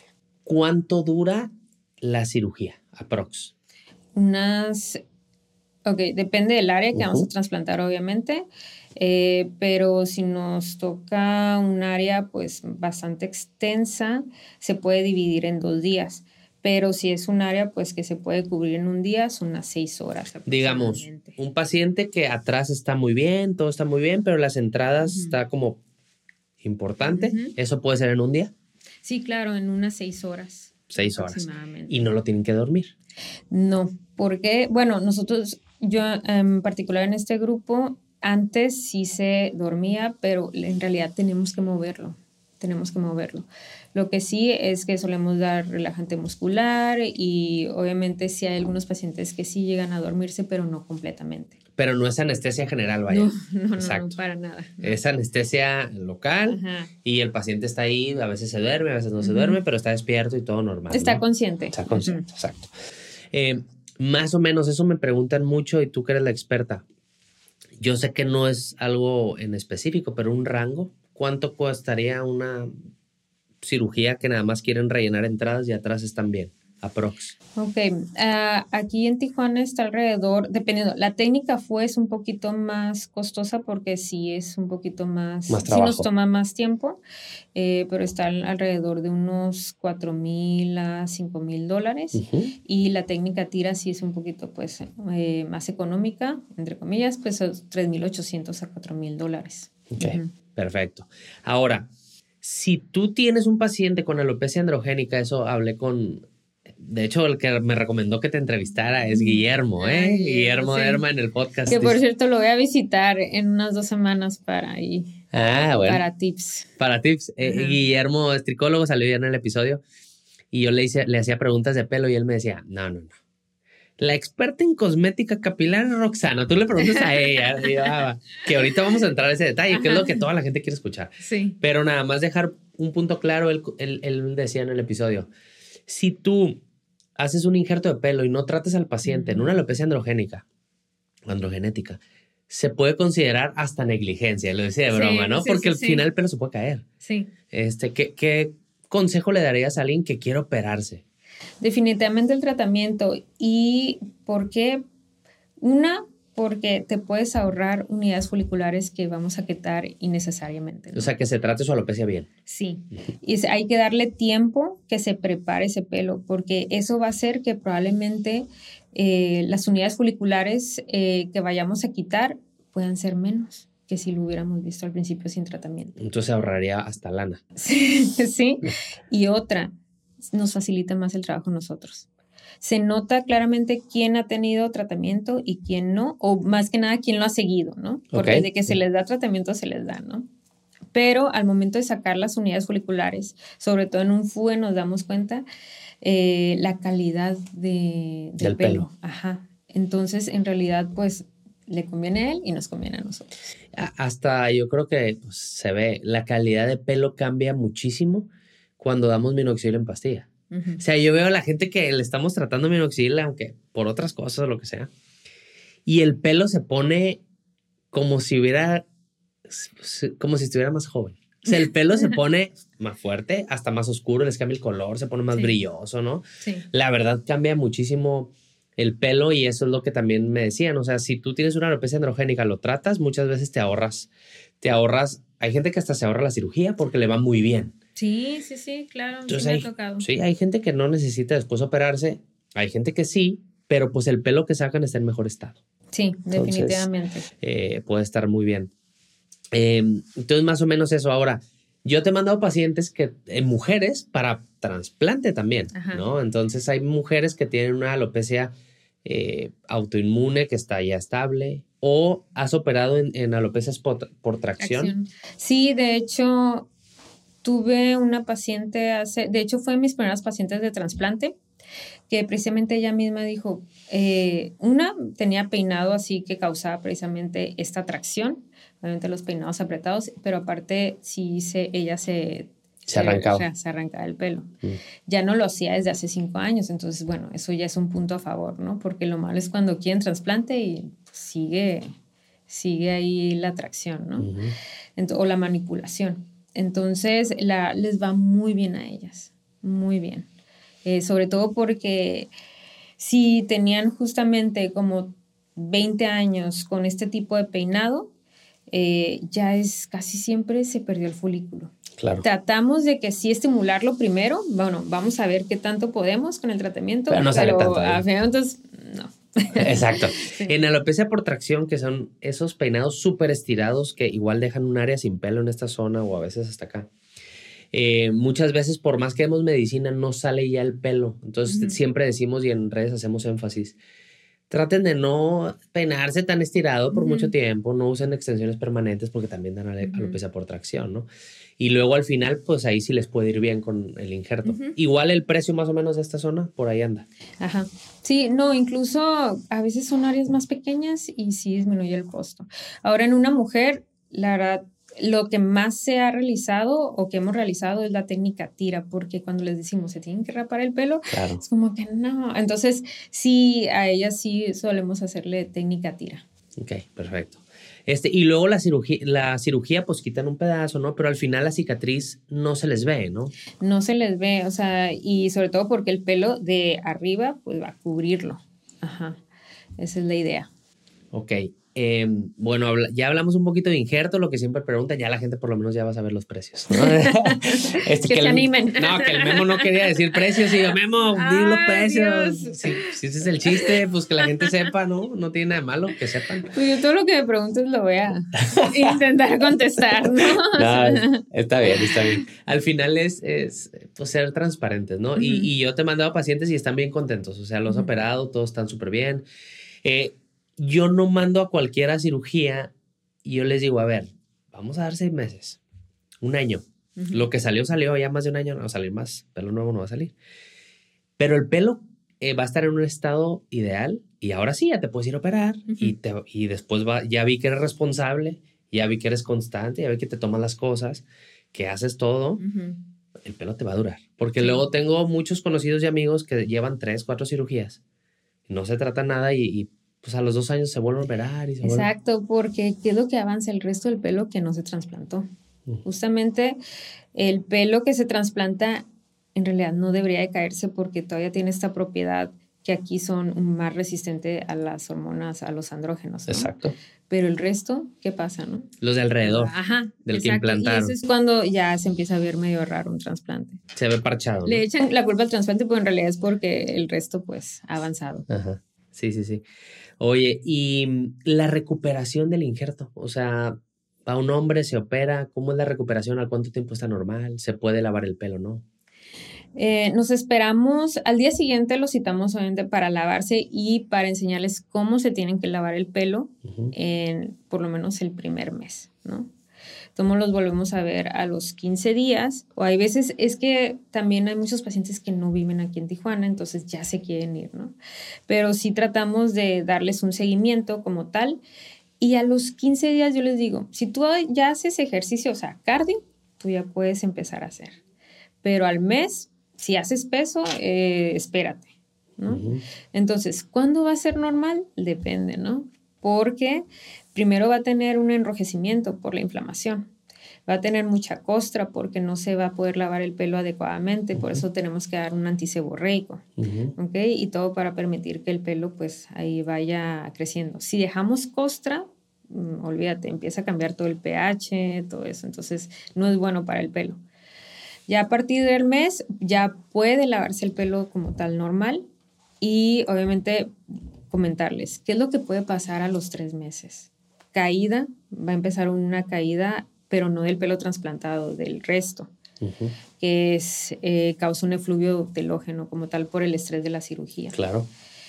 ¿Cuánto dura la cirugía, aprox? Ok, depende del área que vamos a trasplantar, obviamente, pero si nos toca un área pues bastante extensa, se puede dividir en 2 días. Pero si es un área pues que se puede cubrir en un día, son unas 6 horas. Digamos, un paciente que atrás está muy bien, todo está muy bien, pero las entradas está como importante. ¿Eso puede ser en un día? Sí, claro, en unas 6 horas. 6 horas. Y no lo tienen que dormir. No, porque, bueno, nosotros Yo en particular en este grupo, antes sí se dormía, pero en realidad tenemos que moverlo. Lo que sí es que solemos dar relajante muscular y obviamente sí hay algunos pacientes que sí llegan a dormirse, pero no completamente. Pero no es anestesia general, vaya. No, para nada. No. Es anestesia local. Ajá. Y el paciente está ahí, a veces se duerme, a veces no se duerme, pero está despierto y todo normal. Está consciente. Está consciente, exacto. Más o menos eso me preguntan mucho y tú que eres la experta. Yo sé que no es algo en específico, pero un rango. ¿Cuánto costaría una cirugía que nada más quieren rellenar entradas y atrás están bien? Aprox. Ok, aquí en Tijuana está alrededor, dependiendo, la técnica es un poquito más costosa porque sí es un poquito más trabajo. Sí nos toma más tiempo, pero está alrededor de unos $4,000 a $5,000 y la técnica tira sí es un poquito pues más económica, entre comillas, pues $3,800 a $4,000. Ok, perfecto. Ahora, si tú tienes un paciente con alopecia androgénica, eso hablé con... De hecho, el que me recomendó que te entrevistara es Guillermo, Guillermo sí. Derma en el podcast. Que por cierto lo voy a visitar en unas 2 semanas para ahí. Bueno. Para tips. Para tips. Guillermo es tricólogo, salió ya en el episodio y yo le hacía preguntas de pelo y él me decía, no. La experta en cosmética capilar es Roxana. Tú le preguntas a ella. Y yo, que ahorita vamos a entrar a ese detalle, que es lo que toda la gente quiere escuchar. Sí. Pero nada más dejar un punto claro, él decía en el episodio, si tú haces un injerto de pelo y no tratas al paciente en una alopecia androgénica o androgenética, se puede considerar hasta negligencia, lo decía de broma, ¿no? Porque al final el pelo se puede caer. Sí. ¿Qué consejo le darías a alguien que quiere operarse? Definitivamente el tratamiento. ¿Y por qué? Porque te puedes ahorrar unidades foliculares que vamos a quitar innecesariamente, ¿no? O sea, que se trate su alopecia bien. Sí. Y hay que darle tiempo que se prepare ese pelo, porque eso va a hacer que probablemente las unidades foliculares que vayamos a quitar puedan ser menos que si lo hubiéramos visto al principio sin tratamiento. Entonces ahorraría hasta lana. Sí. Y otra, nos facilita más el trabajo a nosotros. Se nota claramente quién ha tenido tratamiento y quién no, o más que nada quién lo ha seguido, ¿no? Porque de que se les da tratamiento, se les da, ¿no? Pero al momento de sacar las unidades foliculares, sobre todo en un FUE, nos damos cuenta la calidad del pelo. Ajá. Entonces, en realidad, pues, le conviene a él y nos conviene a nosotros. Hasta yo creo que pues, se ve, la calidad de pelo cambia muchísimo cuando damos minoxidil en pastilla. O sea, yo veo a la gente que le estamos tratando minoxidil, aunque por otras cosas o lo que sea, y el pelo se pone como si estuviera más joven. O sea, el pelo se pone más fuerte, hasta más oscuro, les cambia el color, se pone más brilloso, ¿no? Sí. La verdad cambia muchísimo el pelo y eso es lo que también me decían. O sea, si tú tienes una alopecia androgénica, lo tratas, muchas veces te ahorras. Hay gente que hasta se ahorra la cirugía porque le va muy bien. Sí, claro. Entonces sí me ha tocado. Sí, hay gente que no necesita después operarse, hay gente que sí, pero pues el pelo que sacan está en mejor estado. Sí, definitivamente. Puede estar muy bien. Entonces, más o menos eso. Ahora, yo te he mandado pacientes mujeres para trasplante también, ¿no? Entonces, hay mujeres que tienen una alopecia autoinmune que está ya estable, o has operado en alopecias por tracción. Sí, de hecho, tuve una paciente de hecho fue mis primeras pacientes de trasplante, que precisamente ella misma dijo, tenía peinado así que causaba precisamente esta tracción, obviamente los peinados apretados, pero aparte sí ella se arrancaba. Se arrancaba el pelo. Ya no lo hacía desde hace 5 años, entonces bueno, eso ya es un punto a favor, ¿no? Porque lo malo es cuando quieren trasplante y pues, sigue ahí la tracción, ¿no? O la manipulación. Entonces les va muy bien a ellas, muy bien. Sobre todo porque si tenían justamente como 20 años con este tipo de peinado, ya casi siempre se perdió el folículo. Claro. Tratamos de que sí estimularlo primero. Bueno, vamos a ver qué tanto podemos con el tratamiento. Pero no sale tanto. Entonces, no. Exacto. Sí. En alopecia por tracción, que son esos peinados súper estirados que igual dejan un área sin pelo en esta zona o a veces hasta acá. Muchas veces, por más que demos medicina, no sale ya el pelo. Entonces, siempre decimos y en redes hacemos énfasis. traten de no peinarse tan estirado por mucho tiempo, no usen extensiones permanentes porque también dan alopecia por tracción, ¿no? Y luego al final, pues ahí sí les puede ir bien con el injerto. Igual el precio más o menos de esta zona, por ahí anda. Ajá. Sí, no, incluso a veces son áreas más pequeñas y sí disminuye el costo. Ahora en una mujer, la verdad, lo que más se ha realizado o que hemos realizado es la técnica tira, porque cuando les decimos se tienen que rapar el pelo, Claro. es como que no. Entonces, sí, a ellas sí solemos hacerle técnica tira. Ok, perfecto. Y luego la cirugía, pues quitan un pedazo, ¿no? Pero al final la cicatriz no se les ve, ¿no? No se les ve, o sea, y sobre todo porque el pelo de arriba, pues va a cubrirlo. Ajá, esa es la idea. Ok. Bueno, ya hablamos un poquito de injerto, lo que siempre preguntan, ya la gente por lo menos ya va a saber los precios, ¿no? Que se animen. No, que el Memo no quería decir precios, y yo, Memo, di los precios. Si ese es el chiste, pues que la gente sepa, ¿no? No tiene nada de malo, que sepan. Pues yo todo lo que me preguntes lo voy a intentar contestar, ¿no? No, está bien. Al final es pues, ser transparentes, ¿no? Y yo te he mandado pacientes y están bien contentos, o sea, los he operado, todos están súper bien. Yo no mando a cualquiera a cirugía y yo les digo, a ver, vamos a dar 6 meses, 1 año. Lo que salió, ya más de 1 año no va a salir más, pelo nuevo no va a salir. Pero el pelo va a estar en un estado ideal y ahora sí, ya te puedes ir a operar y después ya vi que eres responsable, ya vi que eres constante, ya vi que te tomas las cosas, que haces todo, el pelo te va a durar. Porque luego tengo muchos conocidos y amigos que llevan 3, 4 cirugías, no se trata nada y pues a los 2 años se vuelve a operar. Exacto, porque ¿qué es lo que avanza? El resto del pelo que no se trasplantó. Justamente el pelo que se trasplanta en realidad no debería de caerse porque todavía tiene esta propiedad que aquí son más resistentes a las hormonas, a los andrógenos, ¿no? Exacto. Pero el resto, ¿qué pasa, no? Los de alrededor. Ajá, del exacto. Que implantaron. Y eso es cuando ya se empieza a ver medio raro un trasplante. Se ve parchado, ¿no? Le echan la culpa al trasplante, pero en realidad es porque el resto, pues, ha avanzado. Ajá. Sí. Oye, y la recuperación del injerto, o sea, a un hombre se opera, ¿cómo es la recuperación? ¿Al cuánto tiempo está normal? ¿Se puede lavar el pelo, no? Nos esperamos, al día siguiente los citamos obviamente para lavarse y para enseñarles cómo se tienen que lavar el pelo en por lo menos el primer mes, ¿no? Entonces los volvemos a ver a los 15 días, o hay veces, es que también hay muchos pacientes que no viven aquí en Tijuana, entonces ya se quieren ir, ¿no? Pero sí tratamos de darles un seguimiento como tal, y a los 15 días yo les digo, si tú ya haces ejercicio, o sea, cardio, tú ya puedes empezar a hacer, pero al mes, si haces peso, espérate, ¿no? Entonces, ¿cuándo va a ser normal? Depende, ¿no? Porque primero va a tener un enrojecimiento por la inflamación, va a tener mucha costra porque no se va a poder lavar el pelo adecuadamente, por eso tenemos que dar un antiseborreico, ¿ok? Y todo para permitir que el pelo pues ahí vaya creciendo. Si dejamos costra, olvídate, empieza a cambiar todo el pH, todo eso, entonces no es bueno para el pelo. Ya a partir del mes ya puede lavarse el pelo como tal normal y obviamente comentarles qué es lo que puede pasar a los 3 meses. Caída, va a empezar una caída, pero no del pelo trasplantado, del resto, que causa un efluvio telógeno como tal por el estrés de la cirugía. Claro.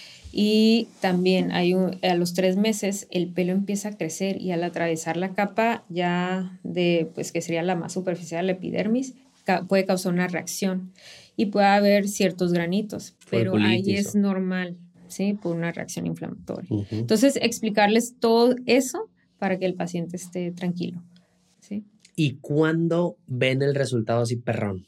Y también a los 3 meses el pelo empieza a crecer y al atravesar la capa ya de, pues que sería la más superficial, la epidermis, puede causar una reacción y puede haber ciertos granitos, pero ahí es normal, ¿sí? Por una reacción inflamatoria. Entonces, explicarles todo eso para que el paciente esté tranquilo, ¿sí? ¿Y cuándo ven el resultado así perrón?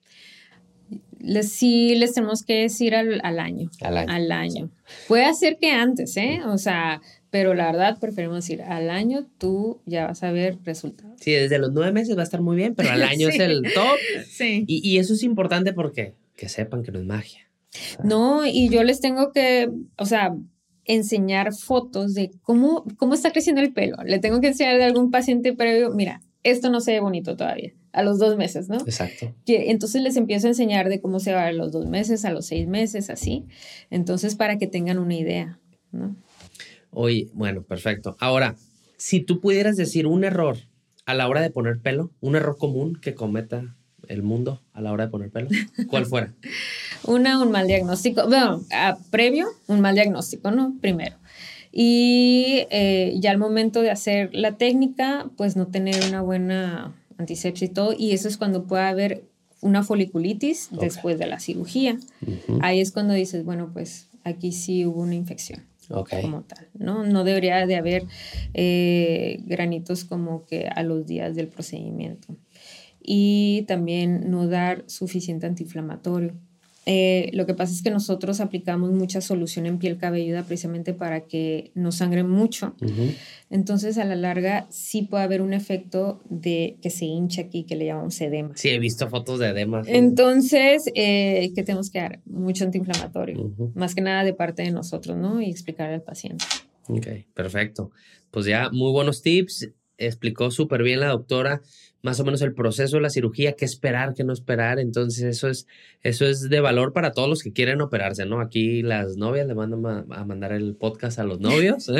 Sí, les tenemos que decir al año. Al año. Puede ser que antes, O sea, pero la verdad preferimos decir al año tú ya vas a ver resultados. Sí, desde los 9 meses va a estar muy bien, pero al año es el top. Sí. Y eso es importante porque que sepan que no es magia. No, y yo les tengo que, o sea, enseñar fotos de cómo está creciendo el pelo. Le tengo que enseñar de algún paciente previo, mira, esto no se ve bonito todavía, a los 2 meses, ¿no? Exacto. Entonces les empiezo a enseñar de cómo se va a los 2 meses, a los 6 meses, así. Entonces, para que tengan una idea, ¿no? Oye, bueno, perfecto. Ahora, si tú pudieras decir un error a la hora de poner pelo, un error común que cometa el mundo a la hora de poner pelo, ¿cuál fuera? Un mal diagnóstico. Bueno, previo, un mal diagnóstico, ¿no? Primero. Y ya al momento de hacer la técnica, pues no tener una buena antisepsia y todo. Y eso es cuando puede haber una foliculitis después de la cirugía. Ahí es cuando dices, bueno, pues aquí sí hubo una infección. Como tal, ¿no? No debería de haber granitos como que a los días del procedimiento. Y también no dar suficiente antiinflamatorio. Lo que pasa es que nosotros aplicamos mucha solución en piel cabelluda precisamente para que no sangre mucho. Entonces, a la larga, sí puede haber un efecto de que se hincha aquí, que le llamamos edema. Sí, he visto fotos de edema. Entonces, ¿qué tenemos que dar? Mucho antiinflamatorio. Más que nada de parte de nosotros, ¿no? Y explicarle al paciente. Ok, perfecto. Pues ya, muy buenos tips. Explicó súper bien la doctora más o menos el proceso de la cirugía, qué esperar, qué no esperar. Entonces eso es de valor para todos los que quieren operarse, ¿no? Aquí las novias le mandan a mandar el podcast a los novios.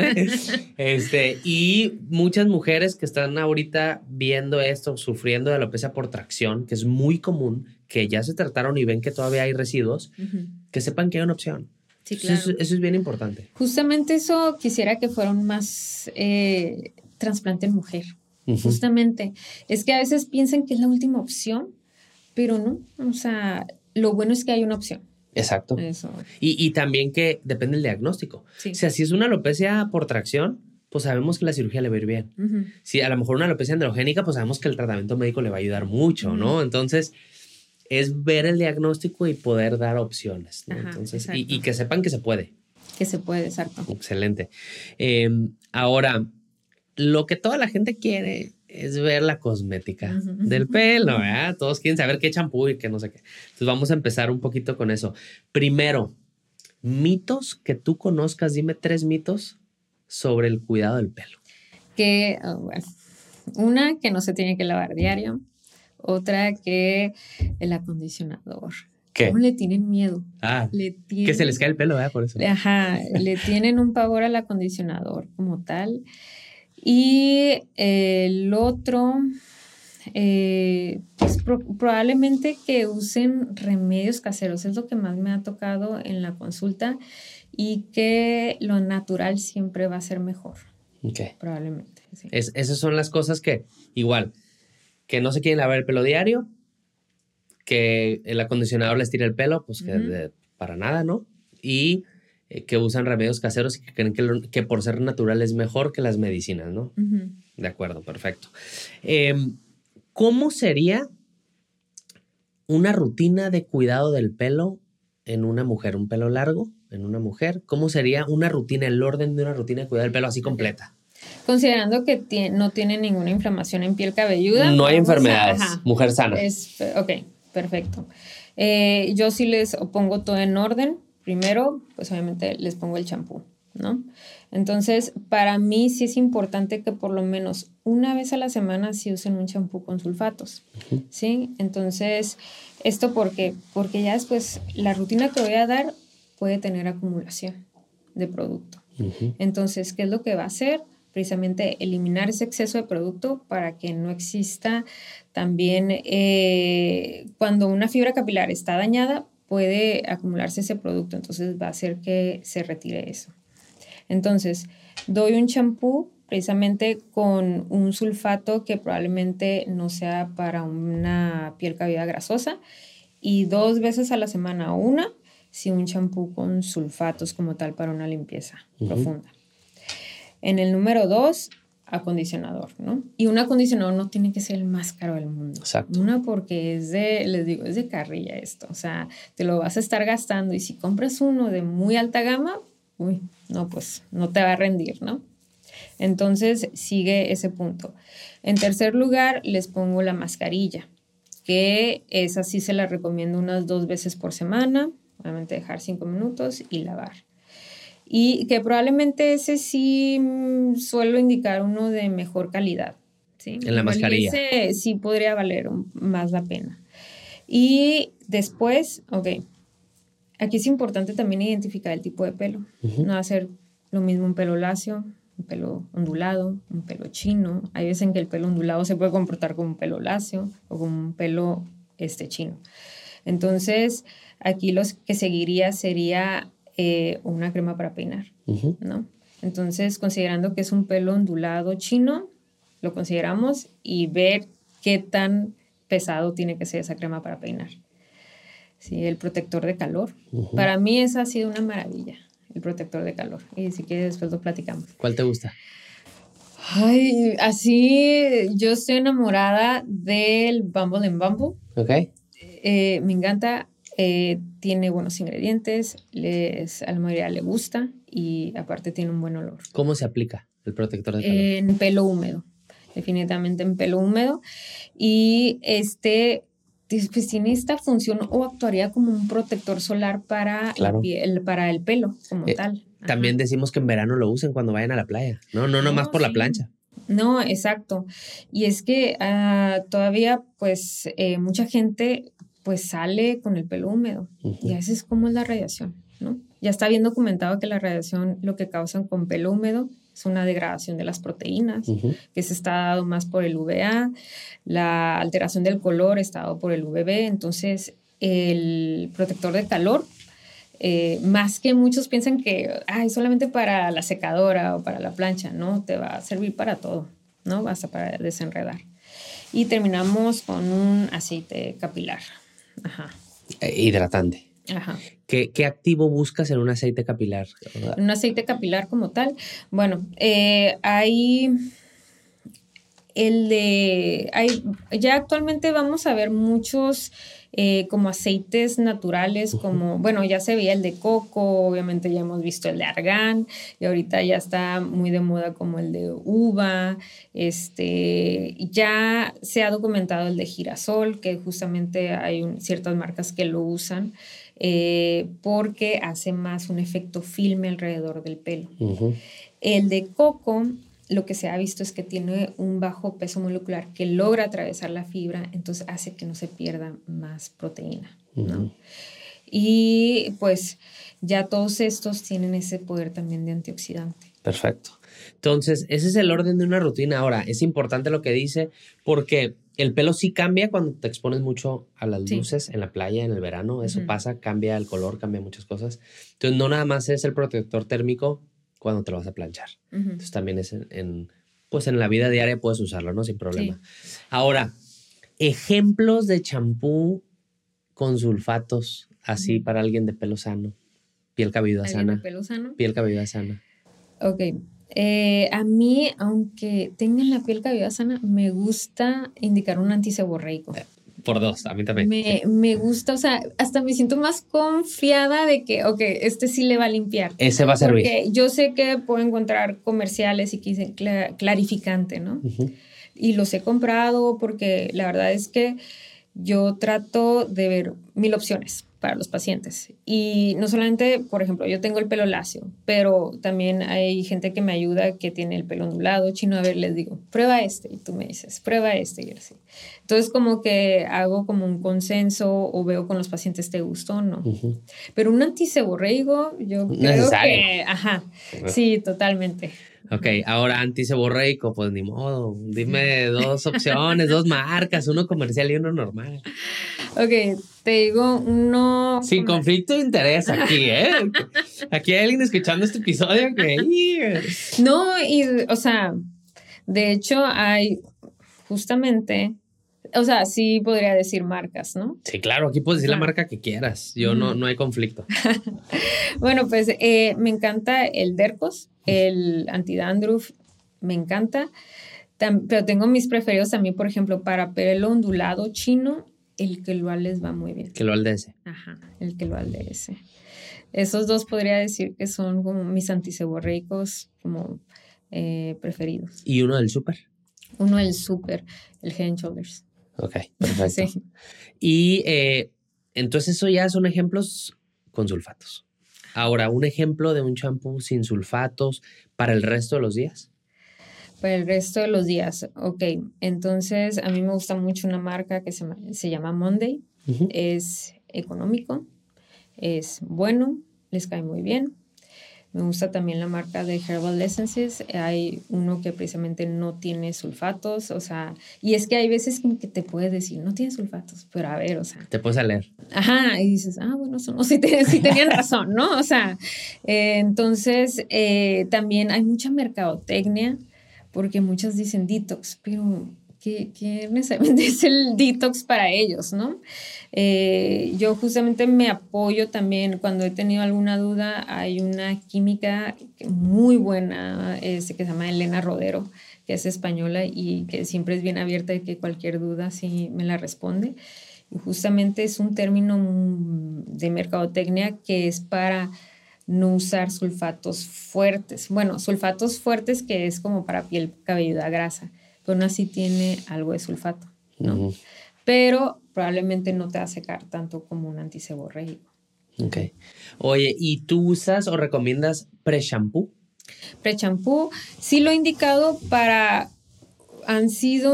Y muchas mujeres que están ahorita viendo esto, sufriendo de alopecia por tracción, que es muy común, que ya se trataron y ven que todavía hay residuos, que sepan que hay una opción. Sí, claro. Eso es bien importante. Justamente eso quisiera que fueran más trasplante en mujer. Justamente. Es que a veces piensan que es la última opción, pero no. O sea, lo bueno es que hay una opción. Exacto. Eso. Y también que depende del diagnóstico. Sí. O sea, si es una alopecia por tracción, pues sabemos que la cirugía le va a ir bien. Si a lo mejor una alopecia androgénica, pues sabemos que el tratamiento médico le va a ayudar mucho, ¿no? Entonces, es ver el diagnóstico y poder dar opciones, ¿no? Entonces, y que sepan que se puede. Que se puede, exacto. Excelente. Ahora, lo que toda la gente quiere es ver la cosmética del pelo, ¿verdad? Todos quieren saber qué champú y qué no sé qué. Entonces vamos a empezar un poquito con eso. Primero, mitos que tú conozcas. Dime 3 mitos sobre el cuidado del pelo. Bueno, una, que no se tiene que lavar diario. Otra, que el acondicionador. ¿Qué? ¿Cómo le tienen miedo? Que se les cae el pelo, ¿verdad? Por eso. Ajá, le tienen un pavor al acondicionador como tal. Y el otro, pues probablemente que usen remedios caseros, es lo que más me ha tocado en la consulta, y que lo natural siempre va a ser mejor. Probablemente. Sí. Esas son las cosas que, igual, que no se quieren lavar el pelo diario, que el acondicionador les tira el pelo, pues que para nada, ¿no? Y que usan remedios caseros y que creen que por ser natural es mejor que las medicinas, ¿no? De acuerdo, perfecto. ¿Cómo sería una rutina de cuidado del pelo en una mujer? ¿Un pelo largo en una mujer? ¿Cómo sería una rutina, el orden de una rutina de cuidado del pelo así completa? Considerando que no tiene ninguna inflamación en piel cabelluda. No hay enfermedades. Mujer sana. Ok, perfecto. Yo sí les pongo todo en orden. Primero, pues obviamente les pongo el champú, ¿no? Entonces, para mí sí es importante que por lo menos una vez a la semana sí usen un champú con sulfatos, ¿sí? Entonces, ¿esto por qué? Porque ya después la rutina que voy a dar puede tener acumulación de producto. Entonces, ¿qué es lo que va a hacer? Precisamente eliminar ese exceso de producto para que no exista también, cuando una fibra capilar está dañada, puede acumularse ese producto, entonces va a hacer que se retire eso. Entonces, doy un champú precisamente con un sulfato que probablemente no sea para una piel cabelluda grasosa, y 2 veces a la semana sí, un champú con sulfatos como tal para una limpieza profunda. En el número 2, acondicionador, ¿no? Y un acondicionador no tiene que ser el más caro del mundo. Exacto. Una, porque es de carrilla esto. O sea, te lo vas a estar gastando, y si compras uno de muy alta gama, no, pues no te va a rendir, ¿no? Entonces, sigue ese punto. En tercer lugar, les pongo la mascarilla, que esa sí se la recomiendo unas 2 veces por semana. Obviamente dejar 5 minutos y lavar. Y que probablemente ese sí suelo indicar uno de mejor calidad, ¿sí? En la mascarilla. Ese sí podría valer más la pena. Y después, aquí es importante también identificar el tipo de pelo. No hacer lo mismo un pelo lacio, un pelo ondulado, un pelo chino. Hay veces en que el pelo ondulado se puede comportar como un pelo lacio o como un pelo chino. Entonces, aquí lo que seguiría sería una crema para peinar, ¿no? Entonces, considerando que es un pelo ondulado chino, lo consideramos y ver qué tan pesado tiene que ser esa crema para peinar. Sí, el protector de calor. Para mí esa ha sido una maravilla, el protector de calor. Y si quieres después lo platicamos. ¿Cuál te gusta? Ay, así yo estoy enamorada del Bumble and Bumble. Ok. Me encanta, tiene buenos ingredientes, a la mayoría le gusta y aparte tiene un buen olor. ¿Cómo se aplica el protector de calor? En pelo húmedo, definitivamente en pelo húmedo. Y pues tiene esta función o actuaría como un protector solar para, para el pelo como tal. También decimos que en verano lo usen cuando vayan a la playa, no nomás por la plancha. No, exacto. Y es que todavía pues mucha gente pues sale con el pelo húmedo y a veces cómo es la radiación, ¿no? Ya está bien documentado que la radiación lo que causan con pelo húmedo es una degradación de las proteínas, que se está dado más por el UVA, la alteración del color está dado por el UVB, entonces el protector de calor, más que muchos piensan que es solamente para la secadora o para la plancha, no, te va a servir para todo, ¿no? Hasta para desenredar. Y terminamos con un aceite capilar. Ajá. Hidratante. Ajá. ¿Qué activo buscas en un aceite capilar? Un aceite capilar como tal. Bueno, hay ya actualmente vamos a ver muchos como aceites naturales, como, bueno, ya se veía el de coco, obviamente ya hemos visto el de argán, y ahorita ya está muy de moda como el de uva, ya se ha documentado el de girasol, que justamente hay ciertas marcas que lo usan, porque hace más un efecto filme alrededor del pelo. El de coco, lo que se ha visto es que tiene un bajo peso molecular que logra atravesar la fibra, entonces hace que no se pierda más proteína, ¿no? Y pues ya todos estos tienen ese poder también de antioxidante. Perfecto. Entonces, ese es el orden de una rutina. Ahora, es importante lo que dice porque el pelo sí cambia cuando te expones mucho a las luces en la playa, en el verano. Eso pasa, cambia el color, cambia muchas cosas. Entonces, no nada más es el protector térmico cuando te lo vas a planchar. Entonces también es pues en la vida diaria puedes usarlo, ¿no? Sin problema. Sí. Ahora, ejemplos de champú con sulfatos, así para alguien de pelo sano, piel cabelluda sana. ¿De pelo sano? Piel cabelluda sana. Ok. A mí, aunque tenga la piel cabelluda sana, me gusta indicar un antiseborreico. Por dos, a mí también. Me gusta, o sea, hasta me siento más confiada de que, sí le va a limpiar. Ese va a servir. Porque yo sé que puedo encontrar comerciales y que dicen clarificante, ¿no? Y los he comprado porque la verdad es que yo trato de ver 1000 opciones para los pacientes. Y no solamente, por ejemplo, yo tengo el pelo lacio, pero también hay gente que me ayuda que tiene el pelo ondulado, chino. A ver, les digo, prueba y tú me dices, prueba y así. Entonces, como que hago como un consenso o veo con los pacientes, ¿te gustó o no? Pero un antiseborreico, yo creo que... Sí, totalmente. Ok, ahora antiseborreico, pues ni modo. Dime 2 opciones, 2 marcas, uno comercial y uno normal. Ok, te digo uno... Sin conflicto de interés aquí, ¿eh? Aquí hay alguien escuchando este episodio que... No, y, o sea, de hecho hay justamente... O sea, sí podría decir marcas, ¿no? Sí, claro, aquí puedes decir la marca que quieras. Yo no hay conflicto. Bueno, pues me encanta el Dercos, el antidandruff, me encanta. Pero tengo mis preferidos también, por ejemplo, para pelo ondulado chino, el Queloal les va muy bien. Queloal DS. Ajá, el Queloal DS. Esos dos podría decir que son como mis antiseborreicos como preferidos. ¿Y uno del súper? Uno del súper, el Head & Shoulders. Ok, perfecto. Sí. Y entonces eso ya son ejemplos con sulfatos. Ahora, un ejemplo de un champú sin sulfatos para el resto de los días. Para el resto de los días, ok. Entonces, a mí me gusta mucho una marca que se llama Monday. Es económico, es bueno, les cae muy bien. Me gusta también la marca de Herbal Essences. Hay uno que precisamente no tiene sulfatos, o sea, y es que hay veces que te puede decir, no tiene sulfatos, pero a ver, o sea. Te puedes leer. Ajá, y dices, bueno, eso no, sí tenían razón, ¿no? O sea, entonces también hay mucha mercadotecnia, porque muchos dicen detox, pero ¿qué necesariamente es el detox para ellos, no? Yo justamente me apoyo también cuando he tenido alguna duda. Hay una química muy buena que se llama Elena Rodero, que es española y que siempre es bien abierta de que cualquier duda sí me la responde. Y justamente es un término de mercadotecnia que es para no usar sulfatos fuertes. Bueno, sulfatos fuertes que es como para piel, cabello, grasa, pero aún así tiene algo de sulfato, ¿no? Uh-huh. Pero probablemente no te va a secar tanto como un antiseborreico. Ok. Oye, ¿y tú usas o recomiendas pre-shampoo? Pre-shampoo, sí lo he indicado para... Han sido,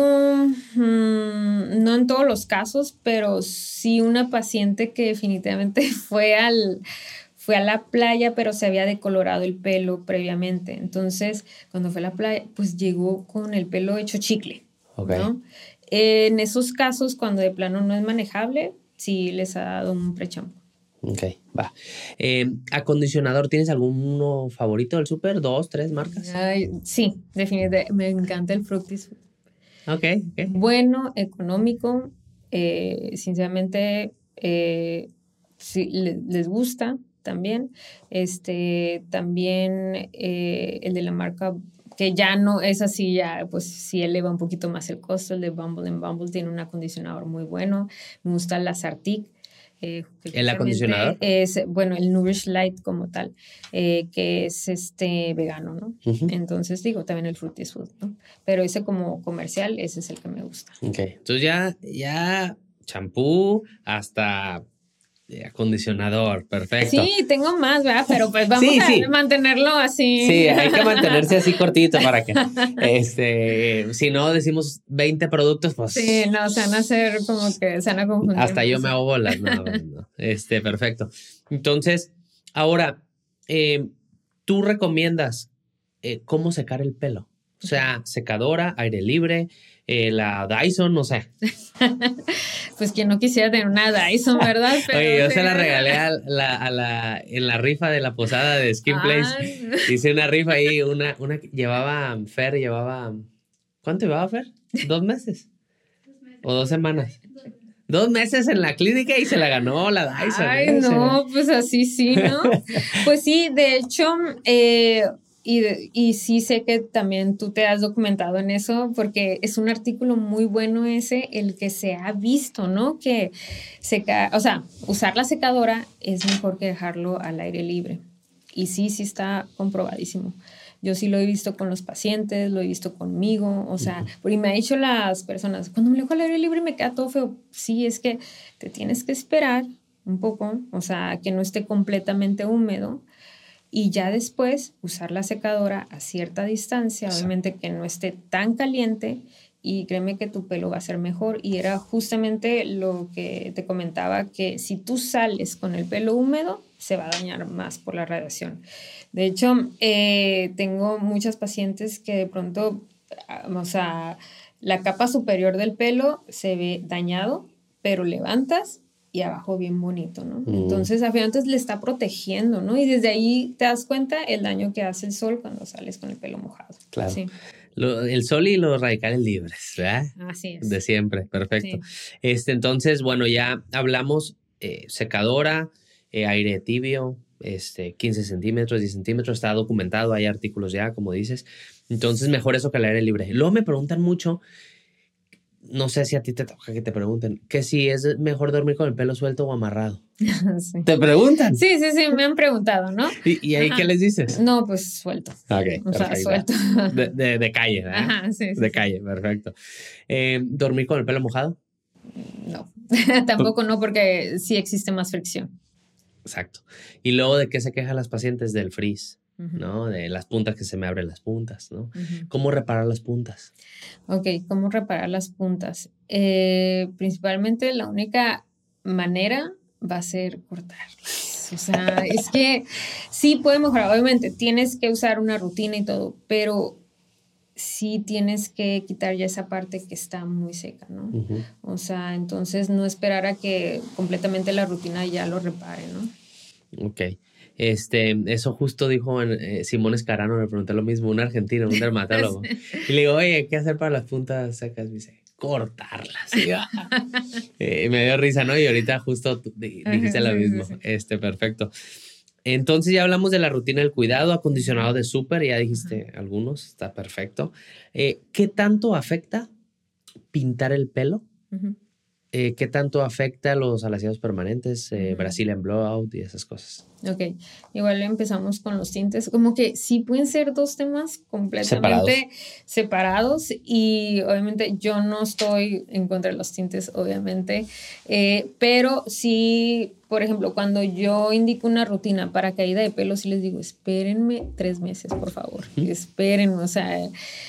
no en todos los casos, pero sí una paciente que definitivamente fue a la playa, pero se había decolorado el pelo previamente. Entonces, cuando fue a la playa, pues llegó con el pelo hecho chicle, okay, ¿no? En esos casos, cuando de plano no es manejable, sí les ha dado un pre-shampoo. Ok, va. ¿Acondicionador tienes alguno favorito del súper? ¿2, 3 marcas? Ay, sí, definitivamente. Me encanta el Fructis. Ok. Bueno, económico. Sinceramente, sí, les gusta también. También el de la marca, que ya no es así, ya pues sí eleva un poquito más el costo. El de Bumble & Bumble tiene un acondicionador muy bueno. Me gusta la Sartic. ¿El acondicionador? Es, bueno, el Nourish Light como tal, que es vegano, ¿no? Uh-huh. Entonces digo, también el Fruity Food, ¿no? Pero ese como comercial, ese es el que me gusta. Ok, entonces ya champú hasta acondicionador, perfecto. Sí, tengo más, ¿verdad? Pero pues vamos a mantenerlo así. Sí, hay que mantenerse así cortito para que, si no decimos 20 productos, pues. Sí, no, se van a hacer como que se van a confundir. Hasta yo me hago bolas, no. Perfecto. Entonces, ahora, ¿tú recomiendas cómo secar el pelo? O sea, secadora, aire libre, la Dyson, no sé. Pues quien no quisiera tener una Dyson, ¿verdad? Pero oye, yo se la regalé en la rifa de la posada de Skin Place. Hice una rifa ahí, una Fer llevaba, ¿cuánto llevaba Fer? 2 meses. ¿O 2 semanas? 2 meses en la clínica y se la ganó la Dyson. Ay, no, pues así sí, ¿no? Pues sí, de hecho... Y sí sé que también tú te has documentado en eso, porque es un artículo muy bueno ese, el que se ha visto, ¿no? Que usar la secadora es mejor que dejarlo al aire libre. Y sí está comprobadísimo. Yo sí lo he visto con los pacientes, lo he visto conmigo, o sea, porque me han dicho las personas, cuando me lo dejo al aire libre me queda todo feo. Sí, es que te tienes que esperar un poco, o sea, que no esté completamente húmedo. Y ya después usar la secadora a cierta distancia, obviamente que no esté tan caliente, y créeme que tu pelo va a ser mejor. Y era justamente lo que te comentaba, que si tú sales con el pelo húmedo, se va a dañar más por la radiación. De hecho, tengo muchas pacientes que de pronto, o sea, la capa superior del pelo se ve dañado, pero levantas y abajo bien bonito, ¿no? Entonces, al final le está protegiendo, ¿no? Y desde ahí te das cuenta el daño que hace el sol cuando sales con el pelo mojado. Claro. Sí. El sol y los radicales libres, ¿verdad? Así es. De siempre, perfecto. Sí. Entonces, bueno, ya hablamos secadora, aire tibio, 15 centímetros, 10 centímetros, está documentado, hay artículos ya, como dices. Entonces, mejor eso que el aire libre. Luego me preguntan mucho... No sé si a ti te toca que te pregunten que si es mejor dormir con el pelo suelto o amarrado. Sí. ¿Te preguntan? Sí, me han preguntado, ¿no? ¿Y ahí qué les dices? No, pues suelto. Ok, o sea, suelto. De calle, ¿verdad? Ajá, sí. De calle, perfecto. ¿Dormir con el pelo mojado? No, tampoco no, porque sí existe más fricción. Exacto. ¿Y luego de qué se quejan las pacientes? Del frizz. ¿No? De las puntas, que se me abren las puntas, ¿no? ¿Cómo reparar las puntas? Ok, ¿cómo reparar las puntas? Principalmente la única manera va a ser cortarlas. meses. O sea, es que sí puede mejorar. Obviamente, tienes que usar una rutina y todo, pero sí tienes que quitar ya esa parte que está muy seca, ¿no? O sea, entonces no esperar a que completamente la rutina ya lo repare, ¿no? Ok. Eso justo dijo Simón Escarano, me pregunté lo mismo, un argentino, un dermatólogo. Y le digo, oye, ¿qué hacer para las puntas secas? Me dice, cortarlas. Y me dio risa, ¿no? Y ahorita justo dijiste lo mismo. Sí. Perfecto. Entonces ya hablamos de la rutina del cuidado, acondicionado de súper, ya dijiste algunos, está perfecto. ¿Qué tanto afecta pintar el pelo? ¿Qué tanto afecta los alaciados permanentes, Brazilian Blowout y esas cosas? Ok, igual empezamos con los tintes, como que sí pueden ser dos temas completamente separados y obviamente yo no estoy en contra de los tintes, obviamente, pero sí, por ejemplo, cuando yo indico una rutina para caída de pelo, sí les digo, espérenme 3 meses, por favor, espérenme, o sea,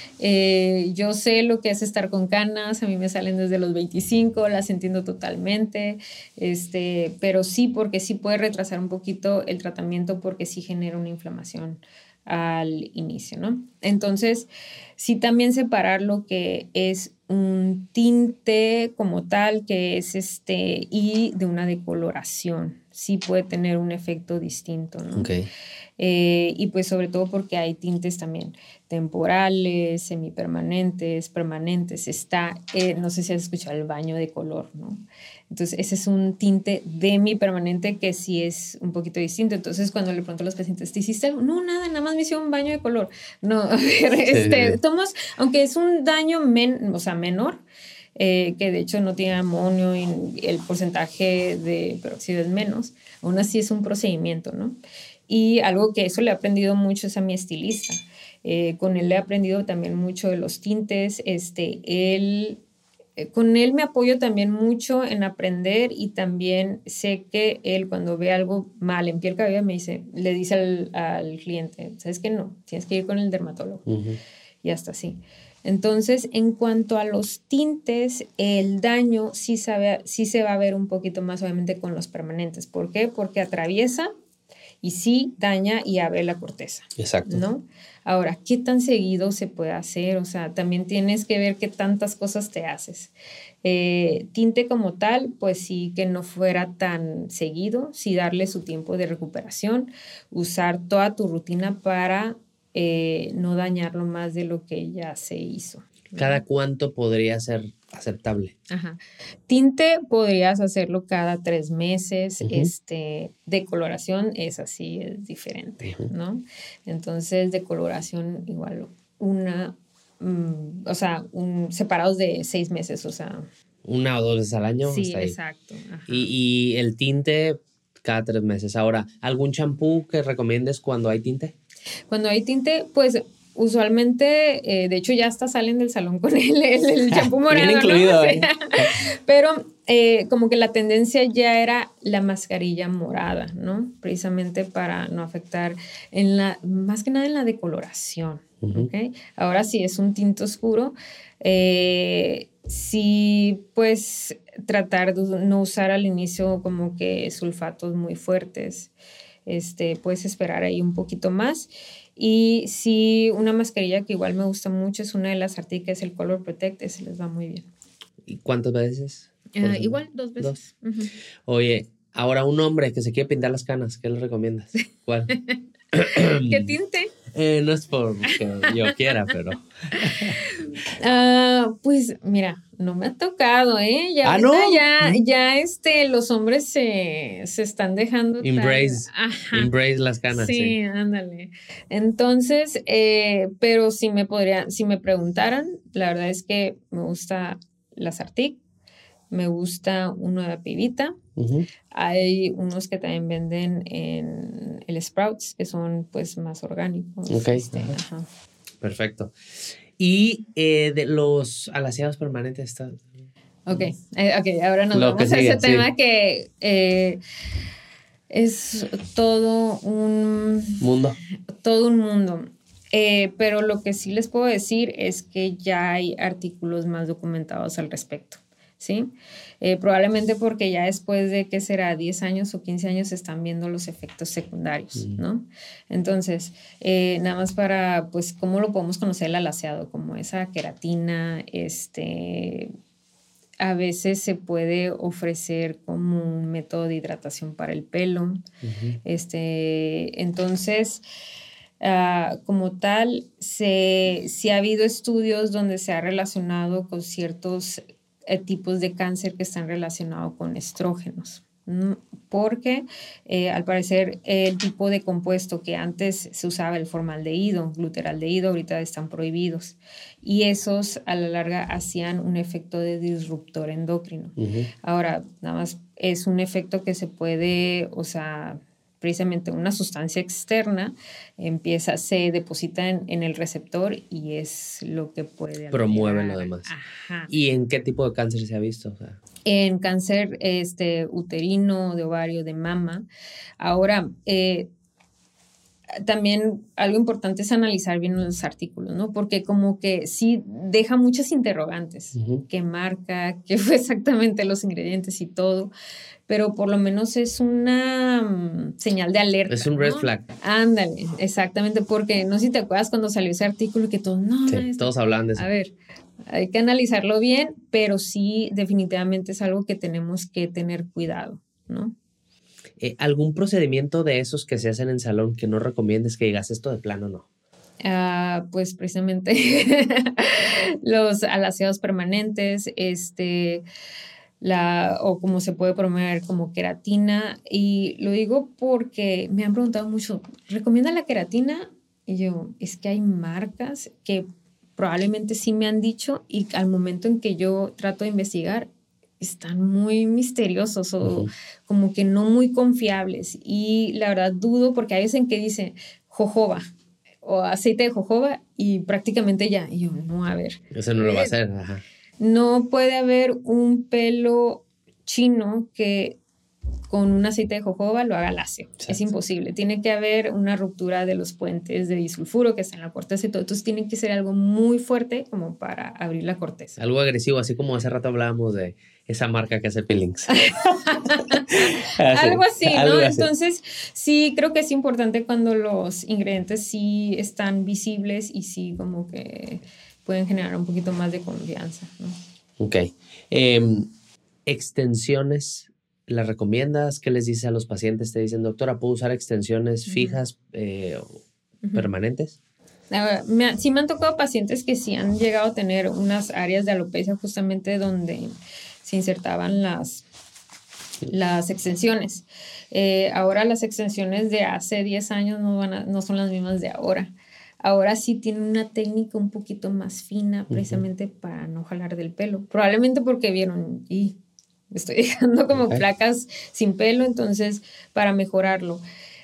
yo sé lo que es estar con canas, a mí me salen desde los 25, las entiendo totalmente, pero sí, porque sí puede retrasar un poquito el tratamiento porque sí genera una inflamación al inicio, ¿no? Entonces, sí también separar lo que es un tinte como tal, que es y de una decoloración. Sí puede tener un efecto distinto, ¿no? Okay. Y pues sobre todo porque hay tintes también temporales, semipermanentes, permanentes. Está, no sé si has escuchado el baño de color, ¿no? Entonces ese es un tinte demi-permanente que sí es un poquito distinto. Entonces cuando le pregunto a los pacientes, ¿te hiciste algo? No, nada más me hicieron un baño de color. No, a ver, tomas, aunque es un daño menor, que de hecho no tiene amonio y el porcentaje de peróxido es menos, aún así es un procedimiento, ¿no? Y algo que eso le he aprendido mucho es a mi estilista. Con él le he aprendido también mucho de los tintes. Con él me apoyo también mucho en aprender y también sé que él cuando ve algo mal en piel cabelluda le dice al cliente, ¿sabes qué? No, tienes que ir con el dermatólogo. Y hasta así. Entonces, en cuanto a los tintes, el daño sí se va a ver un poquito más obviamente con los permanentes. ¿Por qué? Porque atraviesa y sí daña y abre la corteza. Exacto. ¿No? Ahora, ¿qué tan seguido se puede hacer? O sea, también tienes que ver qué tantas cosas te haces. Tinte como tal, pues sí que no fuera tan seguido, sí darle su tiempo de recuperación, usar toda tu rutina para no dañarlo más de lo que ya se hizo. ¿Cada cuánto podría ser aceptable? Ajá. Tinte podrías hacerlo cada 3 meses. Decoloración es así, es diferente, ¿no? Entonces, decoloración igual separados de 6 meses, o sea. 1 o 2 veces al año. Sí, exacto. Y el tinte cada 3 meses. Ahora, ¿algún champú que recomiendes cuando hay tinte? Cuando hay tinte, pues usualmente, de hecho ya hasta salen del salón con el champú morado, bien incluido, ¿no? Pero como que la tendencia ya era la mascarilla morada, ¿no? Precisamente para no afectar más que nada en la decoloración, ¿ok? Ahora sí es un tinte oscuro, sí, pues tratar de no usar al inicio como que sulfatos muy fuertes, puedes esperar ahí un poquito más. Y sí, una mascarilla que igual me gusta mucho es una de las Arctic, que es el Color Protect, ese les va muy bien. ¿Y cuántas veces? Igual 2 veces. 2. Oye, ahora un hombre que se quiere pintar las canas, ¿qué le recomiendas? ¿Cuál? ¿Qué tinte? No es porque yo quiera, pero... Pues mira, no me ha tocado, ¿eh? Ya, ¿no? Ya los hombres se están dejando... Embrace las canas. Sí, ándale. Entonces, pero si me preguntaran, la verdad es que me gusta las Arctic, me gusta uno de la Pibita. Hay unos que también venden en el Sprouts, que son pues más orgánicos. Okay. Perfecto. Y de los alaciados permanentes está... Ok, ahora nos vamos a ese tema que es todo un mundo. Todo un mundo. Pero lo que sí les puedo decir es que ya hay artículos más documentados al respecto. ¿sí? Probablemente porque ya después de, ¿qué será? 10 años o 15 años se están viendo los efectos secundarios, ¿no? Entonces, nada más para, pues, ¿cómo lo podemos conocer el alaciado? Como esa queratina, a veces se puede ofrecer como un método de hidratación para el pelo. Entonces, como tal, sí ha habido estudios donde se ha relacionado con ciertos tipos de cáncer que están relacionados con estrógenos. Porque al parecer el tipo de compuesto que antes se usaba, el formaldehído, glutaraldehído, ahorita están prohibidos. Y esos a la larga hacían un efecto de disruptor endocrino. Ahora, nada más es un efecto que se puede, o sea, precisamente una sustancia externa se deposita en el receptor y es lo que puede promueve lo demás. Ajá. ¿Y en qué tipo de cáncer se ha visto? O sea, en cáncer uterino, de ovario, de mama. Ahora, también algo importante es analizar bien los artículos, ¿no? Porque como que sí deja muchas interrogantes. ¿Qué marca? ¿Qué fue exactamente los ingredientes y todo? Pero por lo menos es una señal de alerta. Es un red ¿no? flag. Ándale, exactamente, porque no sé si te acuerdas cuando salió ese artículo que todos, no, sí, todos hablaban de eso. A ver, hay que analizarlo bien, pero sí definitivamente es algo que tenemos que tener cuidado, ¿no? ¿Algún procedimiento de esos que se hacen en salón que no recomiendes, que digas esto de plano no? Pues precisamente los alaciados permanentes, o como se puede promover como queratina, y lo digo porque me han preguntado mucho, ¿recomienda la queratina? Y yo, es que hay marcas que probablemente sí me han dicho y al momento en que yo trato de investigar están muy misteriosos o como que no muy confiables, y la verdad dudo porque hay veces en que dice jojoba o aceite de jojoba y prácticamente ya, y yo, no, a ver. Eso no lo va a hacer, ajá. No puede haber un pelo chino que con un aceite de jojoba lo haga lacio. Exacto. Es imposible. Tiene que haber una ruptura de los puentes de disulfuro que está en la corteza y todo. Entonces tiene que ser algo muy fuerte como para abrir la corteza. Algo agresivo, así como hace rato hablábamos de esa marca que hace peelings. Algo así, ¿no? Algo así. Entonces, sí, creo que es importante cuando los ingredientes sí están visibles y sí como que pueden generar un poquito más de confianza, ¿no? Ok. Extensiones, ¿las recomiendas? ¿Qué les dices a los pacientes? Te dicen, doctora, ¿puedo usar extensiones fijas permanentes? Sí me han tocado pacientes que sí han llegado a tener unas áreas de alopecia justamente donde se insertaban las extensiones. Ahora las extensiones de hace 10 años no son las mismas de ahora. Ahora sí tienen una técnica un poquito más fina precisamente para no jalar del pelo. Probablemente porque vieron, y estoy dejando como placas sin pelo, entonces para mejorarlo.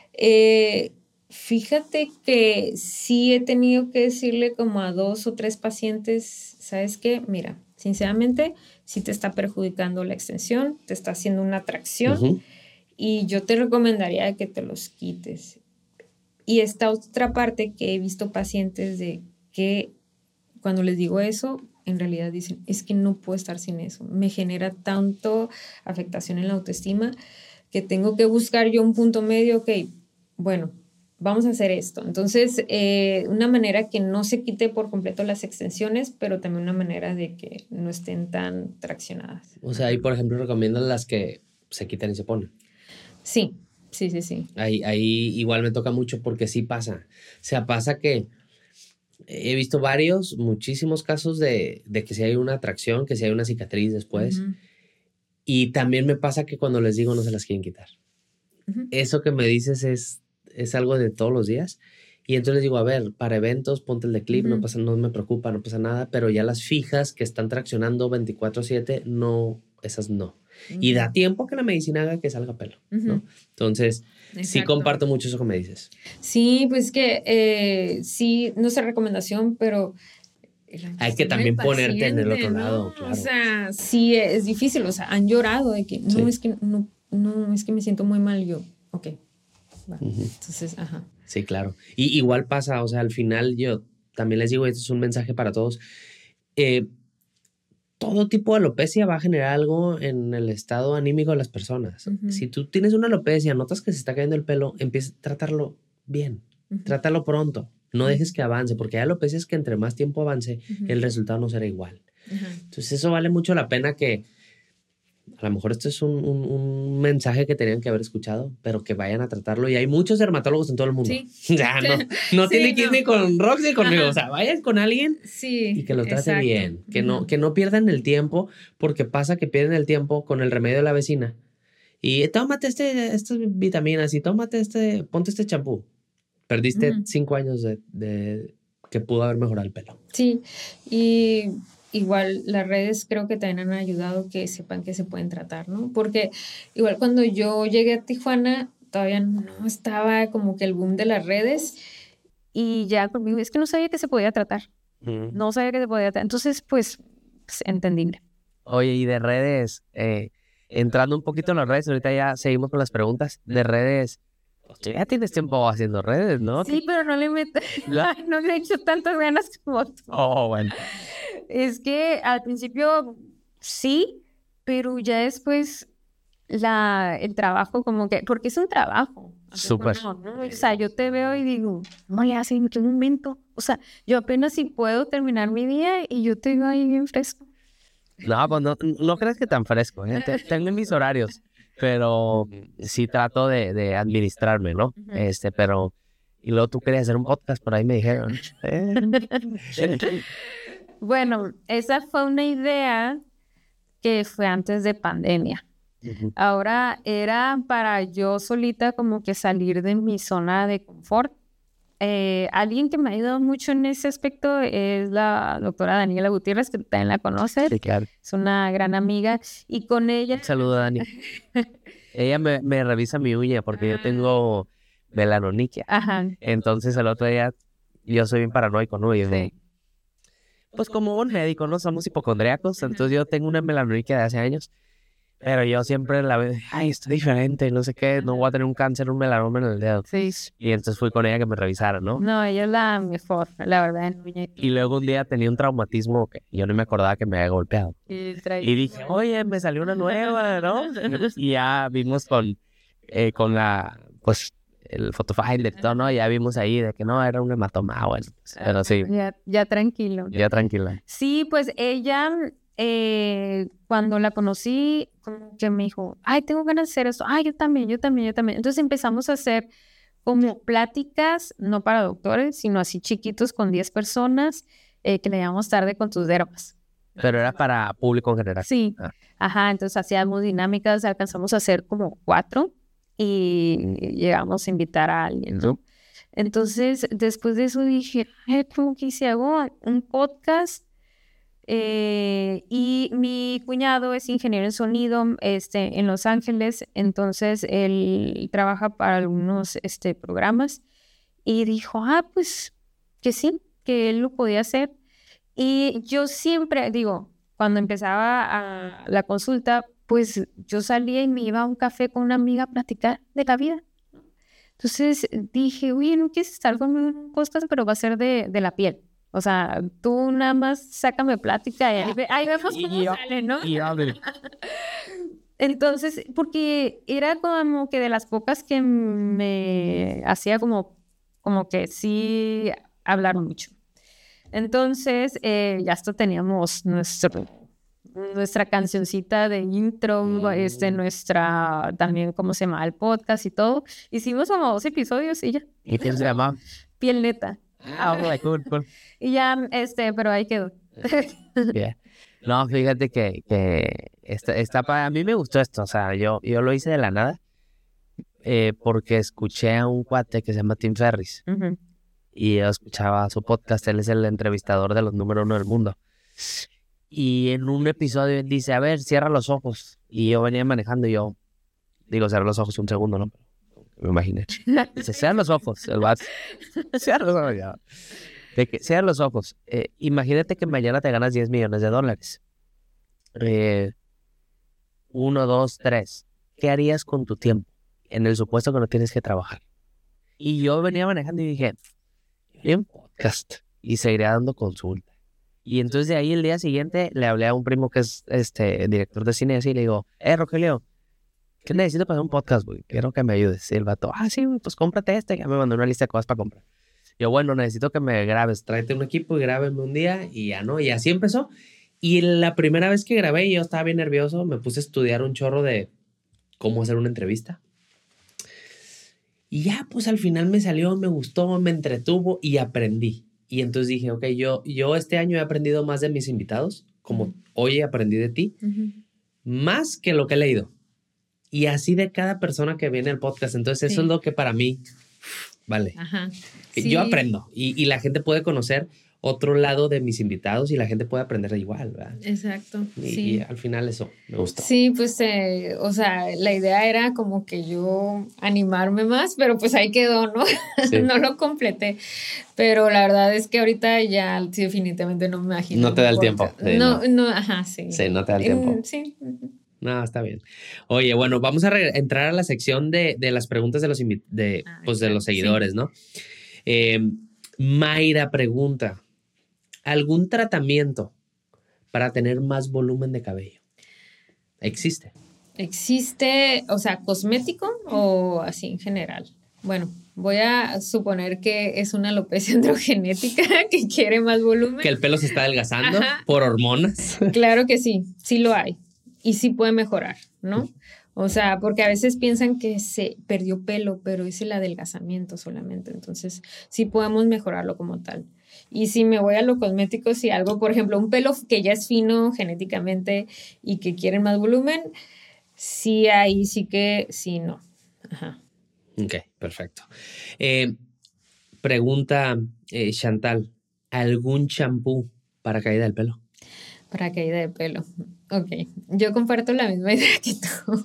Fíjate que sí he tenido que decirle como a 2 o 3 pacientes, ¿sabes qué? Mira, sinceramente, sí te está perjudicando la extensión, te está haciendo una tracción y yo te recomendaría que te los quites. Y esta otra parte que he visto pacientes de que cuando les digo eso, en realidad dicen, es que no puedo estar sin eso, me genera tanto afectación en la autoestima que tengo que buscar yo un punto medio, ok, bueno, vamos a hacer esto. Entonces, una manera que no se quite por completo las extensiones, pero también una manera de que no estén tan traccionadas. O sea, ahí, por ejemplo, recomiendan las que se quitan y se ponen. Sí. Ahí igual me toca mucho porque sí pasa. O sea, pasa que he visto muchísimos casos de que si hay una atracción, que si hay una cicatriz después. Y también me pasa que cuando les digo no se las quieren quitar. Eso que me dices es algo de todos los días. Y entonces les digo, a ver, para eventos, ponte el de clip, no me preocupa, no pasa nada. Pero ya las fijas que están traccionando 24/7, no, esas no. Y da tiempo que la medicina haga que salga pelo, ¿no? Entonces, sí comparto mucho eso que me dices. Sí, pues que sí, no sé recomendación, pero hay que también ponerte en el otro lado, claro. O sea, sí es difícil, o sea, han llorado de que no, es que no, es que me siento muy mal. Yo, ok, va. Entonces, ajá. Sí, claro. Y igual pasa, o sea, al final yo también les digo, esto es un mensaje para todos. todo tipo de alopecia va a generar algo en el estado anímico de las personas. Si tú tienes una alopecia, notas que se está cayendo el pelo, empieza a tratarlo bien, trátalo pronto. No dejes que avance, porque hay alopecias que entre más tiempo avance, el resultado no será igual. Entonces eso vale mucho la pena que, a lo mejor esto es un mensaje que tenían que haber escuchado, pero que vayan a tratarlo. Y hay muchos dermatólogos en todo el mundo. Sí. Ya no tiene que ir ni con Rox ni conmigo. O sea, vayan con alguien y que lo trate bien. Que no pierdan el tiempo, porque pasa que pierden el tiempo con el remedio de la vecina. Y tómate estas vitaminas y ponte este champú. Perdiste 5 años de que pudo haber mejorado el pelo. Sí, y igual las redes creo que también han ayudado que sepan que se pueden tratar, ¿no? Porque igual cuando yo llegué a Tijuana todavía no estaba como que el boom de las redes y ya conmigo es que no sabía que se podía tratar. No sabía que se podía tratar. Entonces, pues entendible. Oye, y de redes, entrando un poquito en las redes, ahorita ya seguimos con las preguntas de redes. Ya tienes tiempo haciendo redes, ¿no? Sí, pero no le no le he hecho tantas ganas como tú. Oh, bueno. Es que al principio sí, pero ya después el trabajo como que, porque es un trabajo. Súper. O sea, yo te veo y digo, no, ya sé, ¿en qué momento? O sea, yo apenas si puedo terminar mi día y yo te veo ahí bien fresco. No, pues no crees que tan fresco, ¿eh? Tengo mis horarios. Pero sí trato de administrarme, ¿no? Pero... Y luego tú querías hacer un podcast, por ahí me dijeron. Bueno, esa fue una idea que fue antes de pandemia. Ahora era para yo solita como que salir de mi zona de confort. Alguien que me ha ayudado mucho en ese aspecto es la doctora Daniela Gutiérrez, que también la conoces. Sí, claro. Es una gran amiga. Y con ella... Un saludo, Dani. Ella me revisa mi uña porque yo tengo melanoniquia. Ajá. Entonces el otro día yo soy bien paranoico, ¿no? Y Sí. Pues como un médico, ¿no? Somos hipocondríacos. Entonces yo tengo una melanoniquia de hace años. Pero yo siempre la veo, ay, estoy diferente, no sé qué, no voy a tener un cáncer, un melanoma en el dedo. Sí. Y entonces fui con ella que me revisara, ¿no? No, ella es la mejor, la verdad. Y luego un día tenía un traumatismo que yo no me acordaba que me había golpeado. Y dije, oye, me salió una nueva, ¿no? Y ya vimos con la, pues, el photofinder y todo, ¿no? Ya vimos ahí de que no, era un hematoma, bueno. Pero sí. Ya tranquilo. Ya tranquila. Sí, pues ella... cuando la conocí, como que me dijo, ay, tengo ganas de hacer esto, ay, yo también. Entonces empezamos a hacer como pláticas, no para doctores, sino así chiquitos con 10 personas, que le llamamos Tarde con tus dermas. Pero era para público en general. Sí, ajá, entonces hacíamos dinámicas, alcanzamos a hacer como 4 y llegamos a invitar a alguien, ¿no? Entonces, después de eso dije, ¿cómo que si hago un podcast? Y mi cuñado es ingeniero en sonido en Los Ángeles, entonces él trabaja para algunos programas y dijo, pues que sí, que él lo podía hacer. Y yo siempre digo, cuando empezaba la consulta, pues yo salía y me iba a un café con una amiga a platicar de la vida. Entonces dije, oye, no quieres estar conmigo en un podcast, pero va a ser de la piel. O sea, tú nada más sácame plática y ahí vemos cómo sale, ¿no? Entonces, porque era como que de las pocas que me hacía como que sí hablar mucho. Entonces, ya hasta teníamos nuestra cancioncita de intro, nuestra también, ¿cómo se llama? El podcast y todo. Hicimos como 2 episodios y ya. ¿Y quién se llama? Piel Neta. Cool. Y ya, pero ahí quedó. Yeah. No, fíjate que a mí me gustó esto, o sea, yo lo hice de la nada, porque escuché a un cuate que se llama Tim Ferriss, y yo escuchaba su podcast, él es el entrevistador de los número 1 del mundo, y en un episodio él dice, a ver, cierra los ojos, y yo venía manejando y yo, digo, cierra los ojos un segundo, ¿no? Me imaginé. Dice, cierra los ojos, el vato. Cierra los ojos, ya. Cierra los ojos. Imagínate que mañana te ganas $10 millones. 1, 2, 3. ¿Qué harías con tu tiempo? En el supuesto que no tienes que trabajar. Y yo venía manejando y dije, un podcast. Y seguiría dando consulta. Y entonces de ahí el día siguiente le hablé a un primo que es director de cine y le digo, Rogelio, ¿qué necesito para hacer un podcast, güey? Quiero que me ayudes. Y el vato, sí, güey, pues cómprate ya me mandó una lista de cosas para comprar. Yo, bueno, necesito que me grabes, tráete un equipo y grábeme un día y ya, ¿no? Y así empezó. Y la primera vez que grabé, yo estaba bien nervioso, me puse a estudiar un chorro de cómo hacer una entrevista. Y ya, pues al final me salió, me gustó, me entretuvo y aprendí. Y entonces dije, ok, yo este año he aprendido más de mis invitados, como hoy aprendí de ti, más que lo que he leído. Y así de cada persona que viene al podcast. Entonces eso es lo que para mí, vale. Ajá. Yo aprendo y la gente puede conocer otro lado de mis invitados y la gente puede aprender igual, ¿verdad? Exacto. Y al final eso me gustó. Sí, pues, o sea, la idea era como que yo animarme más, pero pues ahí quedó, ¿no? Sí. No lo completé. Pero la verdad es que ahorita ya sí, definitivamente no me imagino. No te da el tiempo. Sí, no, ajá, sí. Sí, no te da el tiempo. Sí. No, está bien. Oye, bueno, vamos a entrar a la sección de las preguntas de los, de los seguidores, sí. ¿No? Mayra pregunta, ¿algún tratamiento para tener más volumen de cabello? ¿Existe? ¿Existe, o sea, cosmético o así en general? Bueno, voy a suponer que es una alopecia androgenética que quiere más volumen. ¿Que el pelo se está adelgazando por hormonas? Claro que sí lo hay. Y sí puede mejorar, ¿no? O sea, porque a veces piensan que se perdió pelo, pero es el adelgazamiento solamente. Entonces, sí podemos mejorarlo como tal. Y si me voy a lo cosmético, si algo, por ejemplo, un pelo que ya es fino genéticamente y que quieren más volumen, sí, ahí sí que sí, no. Ajá. Ok, perfecto. Pregunta Chantal, ¿algún champú para caída del pelo? Para caída de pelo. Ok, yo comparto la misma idea que tú.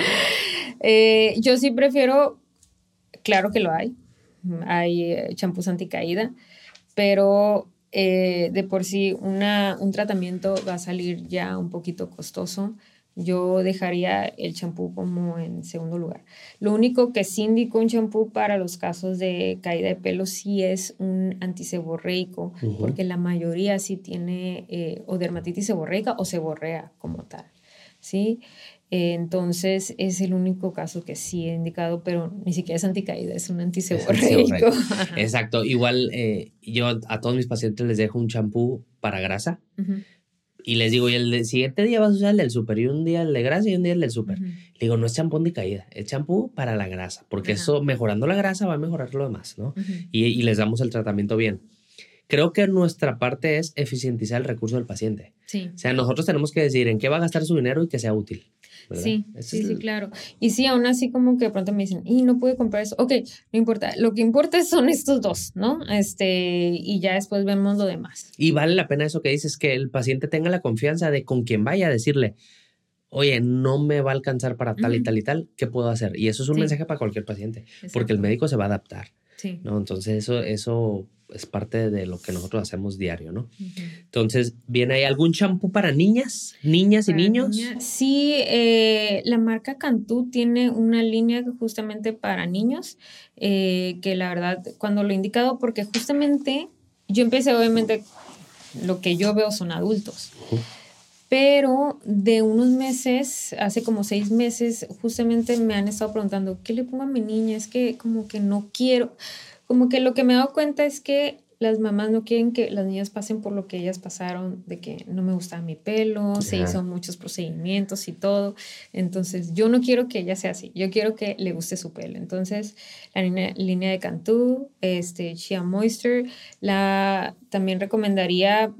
Yo sí prefiero, claro que lo hay champús anticaída, pero de por sí un tratamiento va a salir ya un poquito costoso. Yo dejaría el champú como en segundo lugar. Lo único que sí indico un champú para los casos de caída de pelo sí es un antiseborreico, porque la mayoría sí tiene o dermatitis seborreica o seborrea como tal, ¿sí? Entonces es el único caso que sí he indicado, pero ni siquiera es anticaída, es un antiseborreico. Exacto. Igual yo a todos mis pacientes les dejo un champú para grasa. Y les digo, y el siguiente día vas a usar el del súper, y un día el de grasa y un día el del súper. Le digo, no es champú anticaída, es champú para la grasa, porque eso mejorando la grasa va a mejorar lo demás, ¿no? Y les damos el tratamiento bien. Creo que nuestra parte es eficientizar el recurso del paciente. Sí. O sea, nosotros tenemos que decir en qué va a gastar su dinero y que sea útil, ¿verdad? Sí, claro. Y sí, aún así como que de pronto me dicen, y no puedo comprar eso. Ok, no importa. Lo que importa son estos dos, ¿no? Y ya después vemos lo demás. Y vale la pena eso que dices, que el paciente tenga la confianza de con quien vaya a decirle, oye, no me va a alcanzar para tal y tal y tal, ¿qué puedo hacer? Y eso es un mensaje para cualquier paciente, exacto, porque el médico se va a adaptar. Sí. ¿No? Entonces eso es parte de lo que nosotros hacemos diario, ¿no? Entonces, ¿viene ahí algún champú para niñas? ¿Niñas y niños? Sí, la marca Cantú tiene una línea justamente para niños, que la verdad, cuando lo he indicado, porque justamente yo empecé, obviamente, lo que yo veo son adultos. Pero de unos meses, hace como 6 meses, justamente me han estado preguntando, ¿qué le pongo a mi niña? Es que como que no quiero. Como que lo que me he dado cuenta es que las mamás no quieren que las niñas pasen por lo que ellas pasaron, de que no me gustaba mi pelo, se hizo muchos procedimientos y todo. Entonces, yo no quiero que ella sea así. Yo quiero que le guste su pelo. Entonces, la línea de Cantú, Shea Moisture, también recomendaría,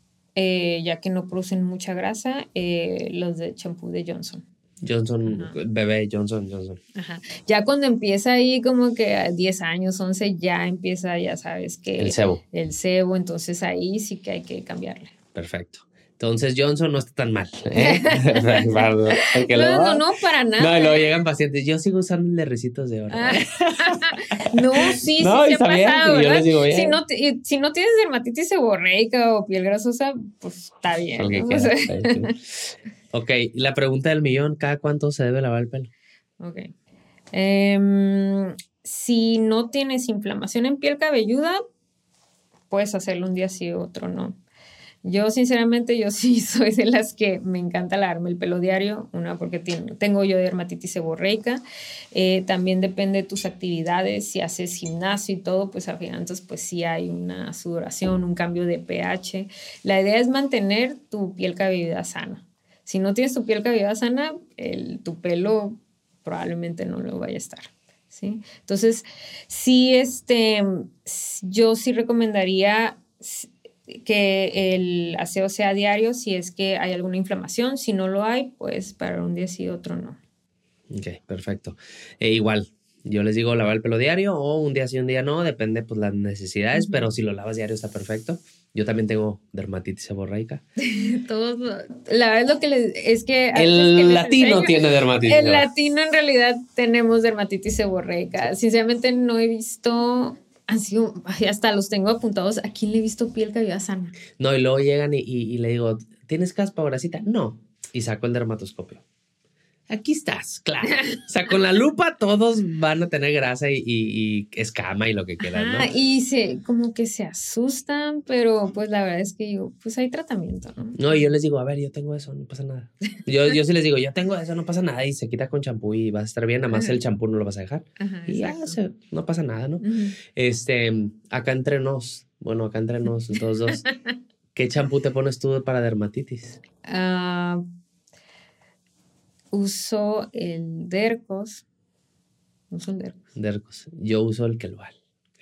ya que no producen mucha grasa, los de champú de Johnson. Bebé Johnson. Ajá. Ya cuando empieza ahí como que a 10 años, 11, ya empieza, ya sabes que... El sebo, entonces ahí sí que hay que cambiarle. Perfecto. Entonces Johnson no está tan mal. No, para nada. No, y luego llegan pacientes. Yo sigo usando el de ricitos de oro. No, sí se ha pasado, ¿verdad? Yo les digo, si no tienes dermatitis seborreica o piel grasosa, pues está bien. ¿No? Ok, la pregunta del millón, ¿cada cuánto se debe lavar el pelo? Ok. Si no tienes inflamación en piel cabelluda, puedes hacerlo un día sí, otro no. Yo sinceramente, yo sí soy de las que me encanta lavarme el pelo diario, una porque tengo yo dermatitis seborreica, también depende de tus actividades, si haces gimnasio y todo, pues al final entonces pues sí hay una sudoración, un cambio de pH. La idea es mantener tu piel cabellida sana. Si no tienes tu piel cabellida sana, tu pelo probablemente no lo vaya a estar, ¿sí? Entonces, sí, yo sí recomendaría que el aseo sea diario si es que hay alguna inflamación. Si no lo hay, pues para un día sí, otro no. Ok, perfecto. Igual, yo les digo lavar el pelo diario o un día sí, un día no, depende pues las necesidades, pero si lo lavas diario está perfecto. Yo también tengo dermatitis seborreica. Todos, la verdad lo que es que el latino tiene dermatitis. El latino en realidad tenemos dermatitis seborreica. Sinceramente no he visto, hasta los tengo apuntados. ¿A quién le he visto piel cabellida sana? No, y luego llegan y le digo, ¿tienes caspa o grasita? No. Y saco el dermatoscopio. Aquí estás, claro. O sea, con la lupa todos van a tener grasa y escama y lo que quieran, ¿no? Y como que se asustan, pero pues la verdad es que yo, pues hay tratamiento, ¿no? No, y yo les digo, a ver, yo tengo eso, no pasa nada. Yo sí les digo, yo tengo eso, no pasa nada. Y se quita con champú y vas a estar bien, nada más el champú no lo vas a dejar. Y ya, no pasa nada, ¿no? Acá entre nos, los dos, ¿qué champú te pones tú para dermatitis? Uso el Dercos. Dercos. Yo uso el Quelval.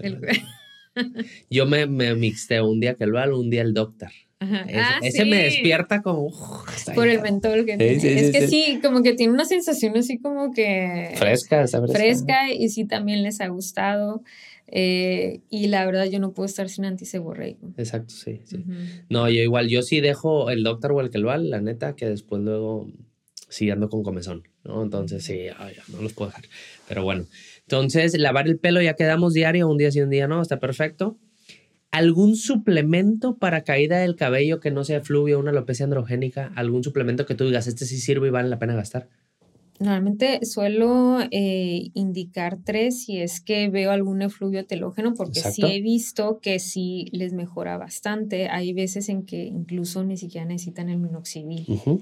Yo me mixteo un día Quelval, un día el Doctor. Ese me despierta como... por el mentol que tiene. Sí, como que tiene una sensación así como que... Fresca y sí también les ha gustado. Y la verdad yo no puedo estar sin antiseborreico. Exacto, sí. No, yo sí dejo el Doctor o el Quelval, la neta, que después luego... Sí, ando con comezón, ¿no? Entonces, sí, no los puedo dejar. Pero bueno, entonces, lavar el pelo ya quedamos diario, un día sí, un día no, está perfecto. ¿Algún suplemento para caída del cabello que no sea efluvio, una alopecia androgénica? ¿Algún suplemento que tú digas, este sí sirve y vale la pena gastar? Normalmente suelo indicar 3 si es que veo algún efluvio telógeno, porque sí he visto que sí les mejora bastante. Hay veces en que incluso ni siquiera necesitan el minoxidil.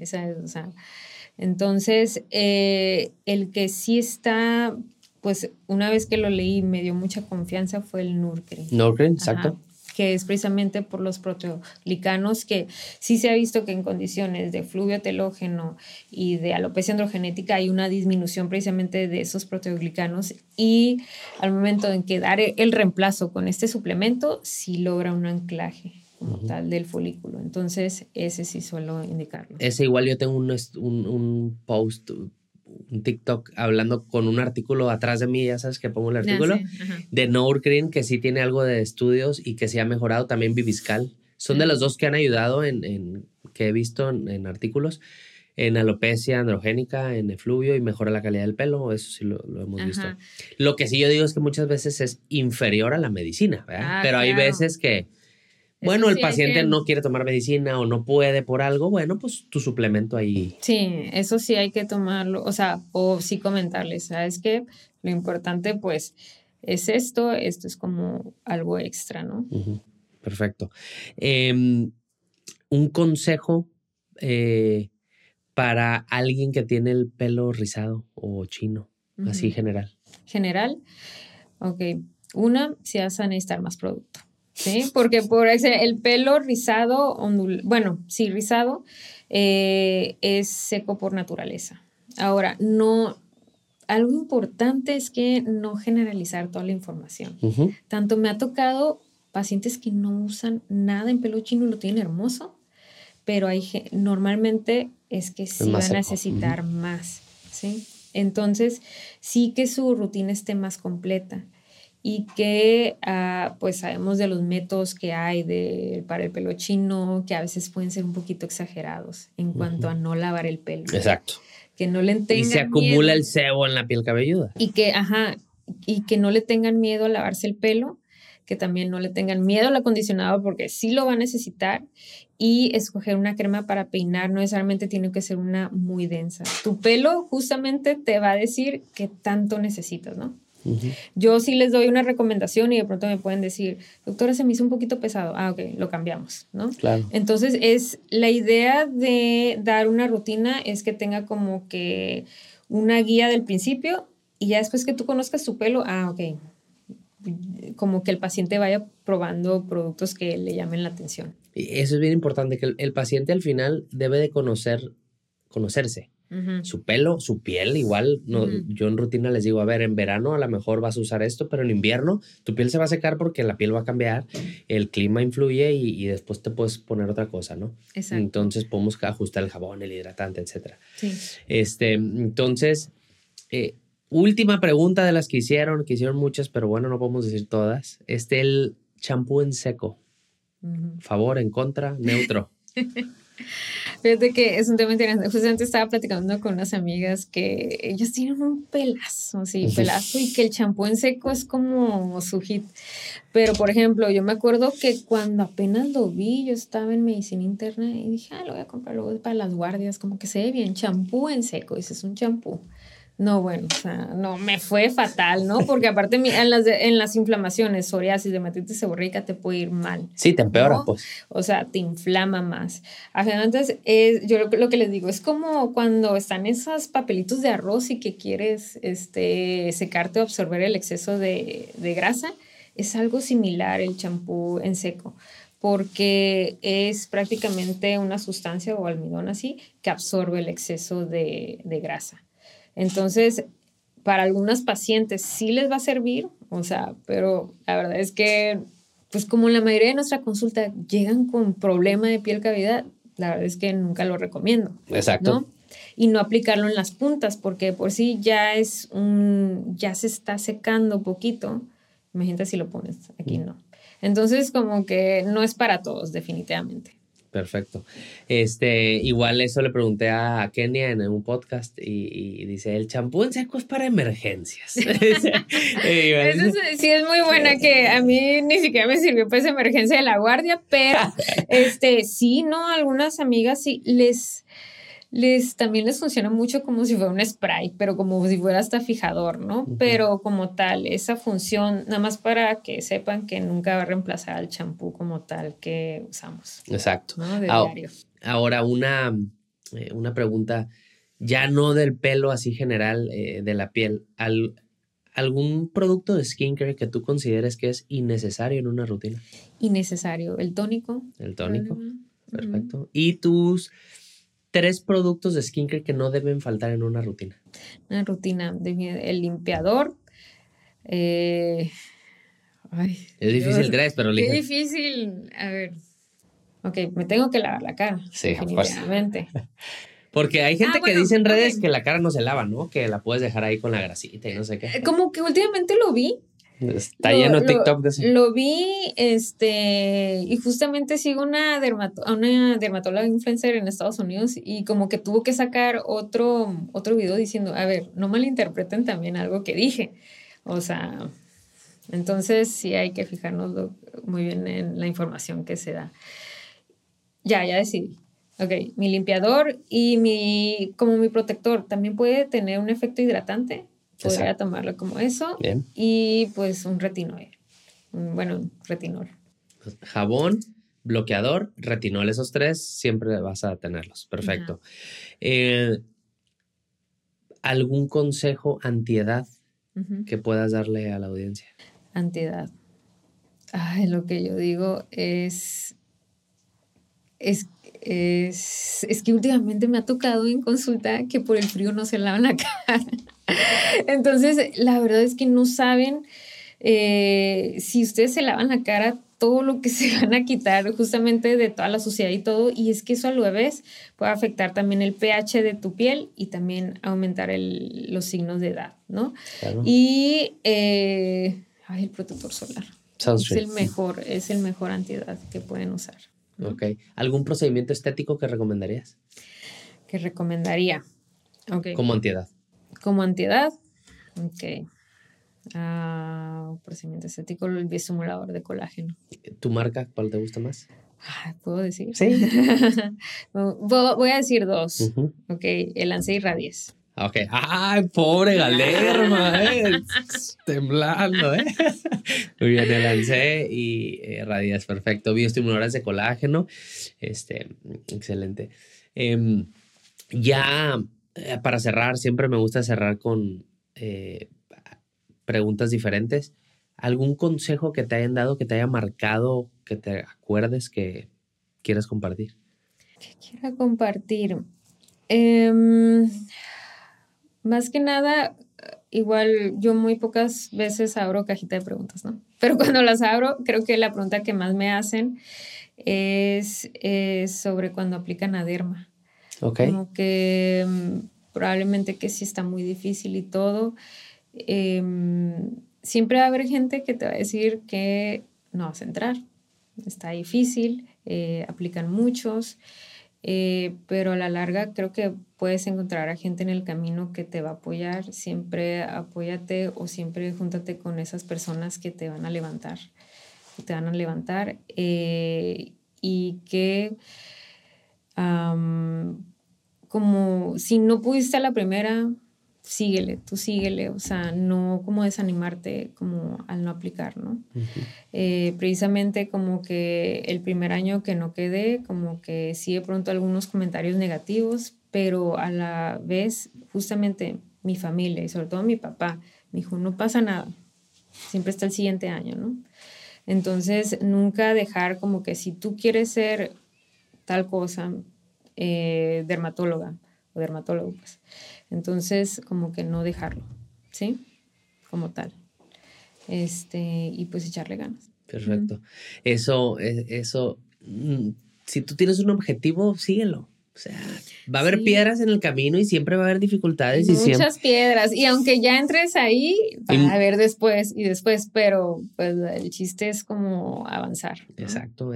Entonces, el que sí está, pues una vez que lo leí me dio mucha confianza fue el Nurkrin. Nurkrin, exacto. Que es precisamente por los proteoglicanos, que sí se ha visto que en condiciones de efluvio telógeno y de alopecia androgenética hay una disminución precisamente de esos proteoglicanos, y al momento en que dar el reemplazo con este suplemento sí logra un anclaje como tal del folículo. Entonces ese sí suelo indicarlo. Ese igual yo tengo un post, un TikTok hablando con un artículo atrás de mí, ya sabes que pongo el artículo, de Nurkrin, que sí tiene algo de estudios y que sí ha mejorado, también Viviscal. Son de los dos que han ayudado que he visto en artículos, en alopecia androgénica, en efluvio, y mejora la calidad del pelo. Eso sí lo hemos visto. Lo que sí yo digo es que muchas veces es inferior a la medicina, ¿verdad? Pero hay veces que bueno, el paciente no quiere tomar medicina o no puede por algo, bueno, pues tu suplemento ahí. Sí, eso sí hay que tomarlo, o sí comentarles, ¿sabes qué? Lo importante, pues, es esto es como algo extra, ¿no? Perfecto. Un consejo para alguien que tiene el pelo rizado o chino, así general. General, ok. Si vas a necesitar más producto. ¿Sí? Porque el pelo rizado, rizado, es seco por naturaleza. Ahora, algo importante es que no generalizar toda la información. Tanto me ha tocado pacientes que no usan nada en pelo chino y lo tienen hermoso, pero normalmente es que sí van a necesitar más, ¿sí? Entonces, sí que su rutina esté más completa. Y que pues sabemos de los métodos que hay para el pelo chino, que a veces pueden ser un poquito exagerados en cuanto a no lavar el pelo. Exacto. Que no le tengan miedo. Y se acumula el sebo en la piel cabelluda. Y que no le tengan miedo a lavarse el pelo, que también no le tengan miedo al acondicionador, porque sí lo va a necesitar. Y escoger una crema para peinar no necesariamente tiene que ser una muy densa. Tu pelo justamente te va a decir qué tanto necesitas, ¿no? Yo sí les doy una recomendación y de pronto me pueden decir, doctora, se me hizo un poquito pesado. Ok, lo cambiamos, ¿no? Claro. Entonces, la idea de dar una rutina es que tenga como que una guía del principio y ya después que tú conozcas tu pelo, ok, como que el paciente vaya probando productos que le llamen la atención. Y eso es bien importante, que el paciente al final debe de conocerse. Su pelo, su piel, igual, yo en rutina les digo, a ver, en verano a lo mejor vas a usar esto, pero en invierno tu piel se va a secar porque la piel va a cambiar, el clima influye y después te puedes poner otra cosa, ¿no? Exacto. Entonces podemos ajustar el jabón, el hidratante, etcétera. Sí. Entonces, última pregunta de las que hicieron muchas, pero bueno, no podemos decir todas. El champú en seco. ¿Favor, en contra, neutro? Fíjate que es un tema interesante. Justamente estaba platicando con unas amigas que ellos tienen un pelazo, y que el champú en seco es como su hit. Pero, por ejemplo, yo me acuerdo que cuando apenas lo vi, yo estaba en medicina interna y dije, lo voy a comprar luego para las guardias, como que se ve bien, champú en seco, dices, un champú. No, bueno, o sea, no, me fue fatal, ¿no? Porque aparte en las inflamaciones, psoriasis, dermatitis seborreica, te puede ir mal. Sí, te empeora, ¿no? pues. O sea, te inflama más. Entonces, yo lo que les digo, es como cuando están esos papelitos de arroz y que quieres secarte o absorber el exceso de grasa, es algo similar el champú en seco, porque es prácticamente una sustancia o almidón así que absorbe el exceso de grasa. Entonces, para algunas pacientes sí les va a servir, o sea, pero la verdad es que, pues como la mayoría de nuestra consulta llegan con problema de piel cavidad, la verdad es que nunca lo recomiendo. Exacto. ¿No? Y no aplicarlo en las puntas, porque por sí ya se está secando poquito. Imagínate si lo pones aquí, no. Entonces, como que no es para todos, definitivamente. Perfecto. Igual eso le pregunté a Kenia en un podcast y dice, el champú en seco es para emergencias. Eso sí es muy buena, que a mí ni siquiera me sirvió para esa emergencia de la guardia, pero sí, ¿no? Algunas amigas sí también les funciona mucho como si fuera un spray, pero como si fuera hasta fijador, ¿no? Pero como tal, esa función, nada más para que sepan que nunca va a reemplazar al champú como tal que usamos. Exacto. ¿No? De diario. Ahora, una pregunta, ya no del pelo así general, de la piel. ¿Algún producto de skincare que tú consideres que es innecesario en una rutina? Innecesario. El tónico. El tónico. Perfecto. ¿Y tus 3 productos de skincare que no deben faltar en una rutina? Una rutina, el limpiador. Es difícil 3, pero qué difícil. A ver. Ok, me tengo que lavar la cara. Sí, definitivamente. Pues. Porque hay gente que dice en redes que la cara no se lava, ¿no? Que la puedes dejar ahí con la grasita y no sé qué. Como que últimamente lo vi. Está lleno de TikTok de eso. Lo vi, y justamente sigo una dermatóloga influencer en Estados Unidos y como que tuvo que sacar otro video diciendo, a ver, no malinterpreten también algo que dije. O sea, entonces sí hay que fijarnos muy bien en la información que se da. Ya decidí. Ok, mi limpiador y como mi protector también puede tener un efecto hidratante. Podría tomarlo como eso. Bien. Y pues un retinol. Retinol. Jabón, bloqueador, retinol. Esos 3 siempre vas a tenerlos. Perfecto. ¿Algún consejo antiedad que puedas darle a la audiencia? Antiedad. Lo que yo digo es que últimamente me ha tocado en consulta que por el frío no se lavan la cara. Entonces, la verdad es que no saben si ustedes se lavan la cara, todo lo que se van a quitar justamente de toda la suciedad y todo, y es que eso a la vez puede afectar también el pH de tu piel y también aumentar los signos de edad, ¿no? Claro. Y el protector solar. Es el mejor antiedad que pueden usar. ¿No? Ok. ¿Algún procedimiento estético que recomendarías? Que recomendaría. Okay. Como antiedad. Como antiedad. Ok. Procedimiento estético, el bioestimulador de colágeno. ¿Tu marca cuál te gusta más? ¿Puedo decir? Sí. Voy a decir 2. Ok. El Ansei Radies. Ok. Ay, pobre Galderma, temblando, Muy bien, me lancé y radias, perfecto. Bioestimuladores de colágeno, excelente. Ya, para cerrar, siempre me gusta cerrar con preguntas diferentes. ¿Algún consejo que te hayan dado, que te haya marcado, que te acuerdes que quieras compartir? ¿Qué quiero compartir? Más que nada, igual yo muy pocas veces abro cajita de preguntas, ¿no? Pero cuando las abro, creo que la pregunta que más me hacen es sobre cuando aplican a derma. Ok. Como que probablemente que sí está muy difícil y todo. Siempre va a haber gente que te va a decir que no vas a entrar. Está difícil, aplican muchos. Pero a la larga creo que puedes encontrar a gente en el camino que te va a apoyar. Siempre apóyate o siempre júntate con esas personas que te van a levantar. Y que como si no pudiste a la primera, tú síguele, o sea, no como desanimarte como al no aplicar, ¿no? Precisamente como que el primer año que no quedé, como que sí de pronto algunos comentarios negativos, pero a la vez justamente mi familia y sobre todo mi papá me dijo, no pasa nada, siempre está el siguiente año, ¿no? Entonces nunca dejar como que si tú quieres ser tal cosa, dermatóloga o dermatólogo, pues, entonces como que no dejarlo, ¿sí? Como tal. Y pues echarle ganas. Perfecto. Eso, si tú tienes un objetivo, síguelo. O sea, va a haber piedras en el camino y siempre va a haber dificultades. Muchas piedras. Y aunque ya entres ahí, va a haber después, pero pues el chiste es como avanzar, ¿no? Exacto.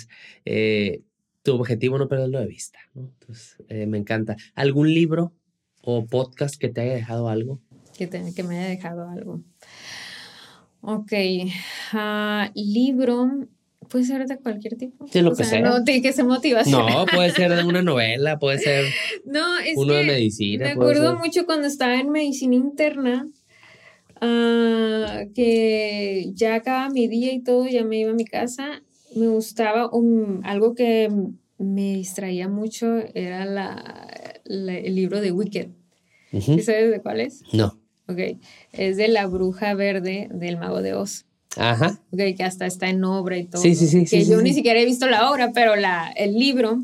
Tu objetivo no perderlo de vista, ¿no? Entonces, me encanta. ¿Algún libro o podcast que te haya dejado algo? Que me haya dejado algo. Ok. Libro, puede ser de cualquier tipo. De lo que sea. No tiene que ser motivación. No, puede ser de una novela, puede ser uno de medicina. Me acuerdo mucho cuando estaba en medicina interna, que ya acababa mi día y todo, ya me iba a mi casa. Me gustaba algo que me distraía mucho, era el libro de Wicked. ¿Sí sabes de cuál es? No. Ok, es de la bruja verde del Mago de Oz. Ajá. Ok, que hasta está en obra y todo. Sí. Que yo ni siquiera he visto la obra, pero el libro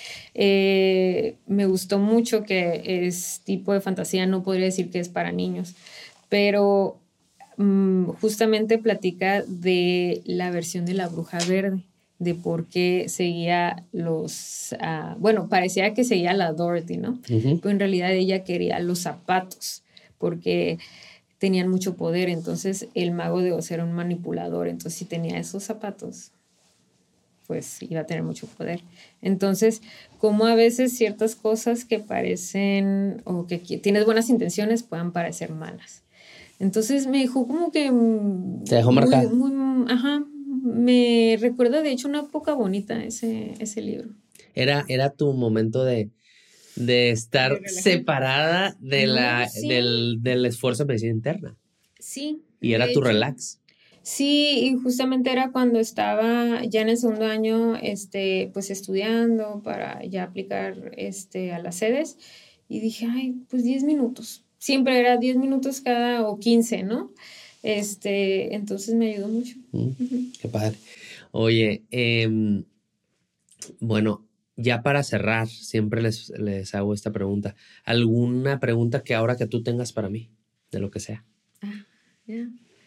me gustó mucho, que es tipo de fantasía, no podría decir que es para niños, pero justamente platica de la versión de la bruja verde, de por qué seguía parecía que seguía la Dorothy, ¿no? Pero en realidad ella quería los zapatos, porque tenían mucho poder. Entonces el Mago de Oz era un manipulador, entonces si tenía esos zapatos, pues iba a tener mucho poder. Entonces, como a veces ciertas cosas que parecen o que tienes buenas intenciones puedan parecer malas. Entonces me dejó como que... Te dejó marcado. Me recuerda de hecho una época bonita ese libro. Era tu momento de estar separada de del esfuerzo de medicina interna. Sí. Y era tu relax. Sí, y justamente era cuando estaba ya en el segundo año, pues estudiando para ya aplicar a las sedes, y dije, ay, pues 10 minutos. Siempre era 10 minutos o 15, ¿no? Entonces me ayudó mucho. Qué padre. Oye, bueno, ya para cerrar, siempre les hago esta pregunta. ¿Alguna pregunta que ahora que tú tengas para mí? De lo que sea. Yeah.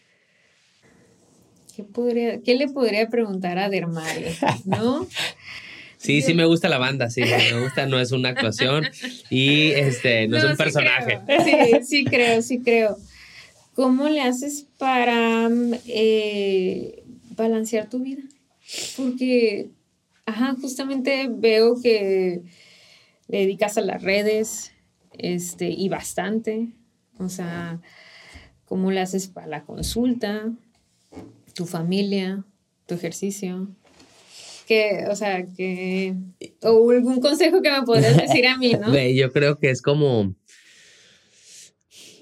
¿Qué le podría preguntar a Dermario? ¿No? Sí, sí me gusta la banda, sí, me gusta, no es una actuación y no es un personaje. Creo. Sí creo. ¿Cómo le haces para balancear tu vida? Porque, justamente veo que le dedicas a las redes, y bastante. O sea, ¿cómo le haces para la consulta, tu familia, tu ejercicio? O algún consejo que me podrías decir a mí, ¿no? Yo creo que es como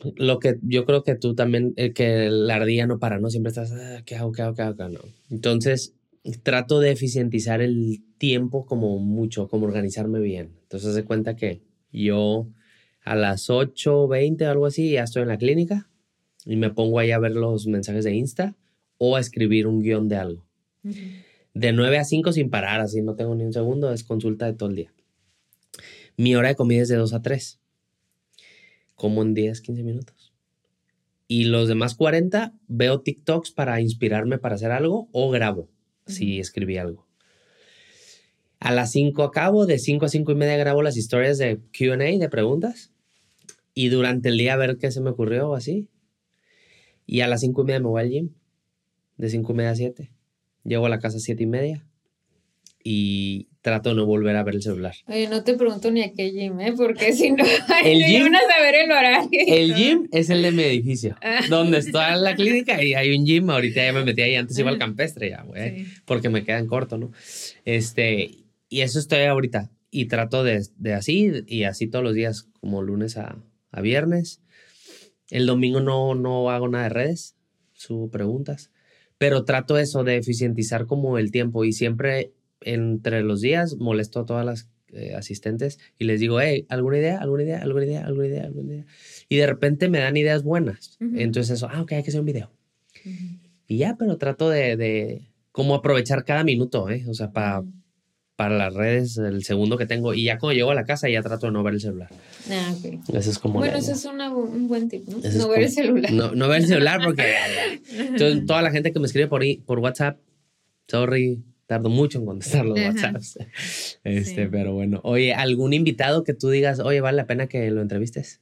yo creo que tú también, que la ardilla no para, ¿no? Siempre estás, ¿qué hago? No. Entonces, trato de eficientizar el tiempo como mucho, como organizarme bien. Entonces, haz de cuenta que yo a las 8:20 o algo así ya estoy en la clínica y me pongo ahí a ver los mensajes de Insta o a escribir un guión de algo. Uh-huh. De 9 a 5 sin parar, así no tengo ni un segundo, es consulta de todo el día. Mi hora de comida es de 2 a 3. Como en 10, 15 minutos. Y los demás 40 veo TikToks para inspirarme para hacer algo o grabo, si escribí algo. A las 5 acabo, de 5 a 5:30 grabo las historias de Q&A, de preguntas. Y durante el día a ver qué se me ocurrió o así. Y a las 5:30 me voy al gym. De 5:30 a 7. Llego a la casa a 7:30. Y trato de no volver a ver el celular. Oye, no te pregunto ni a qué gym, porque si no, el gym, van a saber el horario. El gym es el de mi edificio, donde está la clínica y hay un gym. Ahorita ya me metí ahí, antes iba al campestre ya, güey, porque me quedan corto, ¿no? Y eso estoy ahorita. Y trato de así todos los días, como lunes a viernes. El domingo no hago nada de redes, subo preguntas, pero trato eso de eficientizar como el tiempo y siempre entre los días molesto a todas las asistentes y les digo, hey, ¿alguna idea? Y de repente me dan ideas buenas. Uh-huh. Entonces eso, ok, hay que hacer un video. Uh-huh. Y ya, pero trato de como aprovechar cada minuto, o sea, para las redes, el segundo que tengo. Y ya cuando llego a la casa ya trato de no ver el celular. Ok. Eso es como... Bueno, eso es un buen tip, ¿no? No ver el celular. No ver el celular porque... Entonces, toda la gente que me escribe por WhatsApp, sorry... Tardo mucho en contestar los WhatsApps. Sí. Pero bueno. Oye, ¿algún invitado que tú digas, oye, vale la pena que lo entrevistes?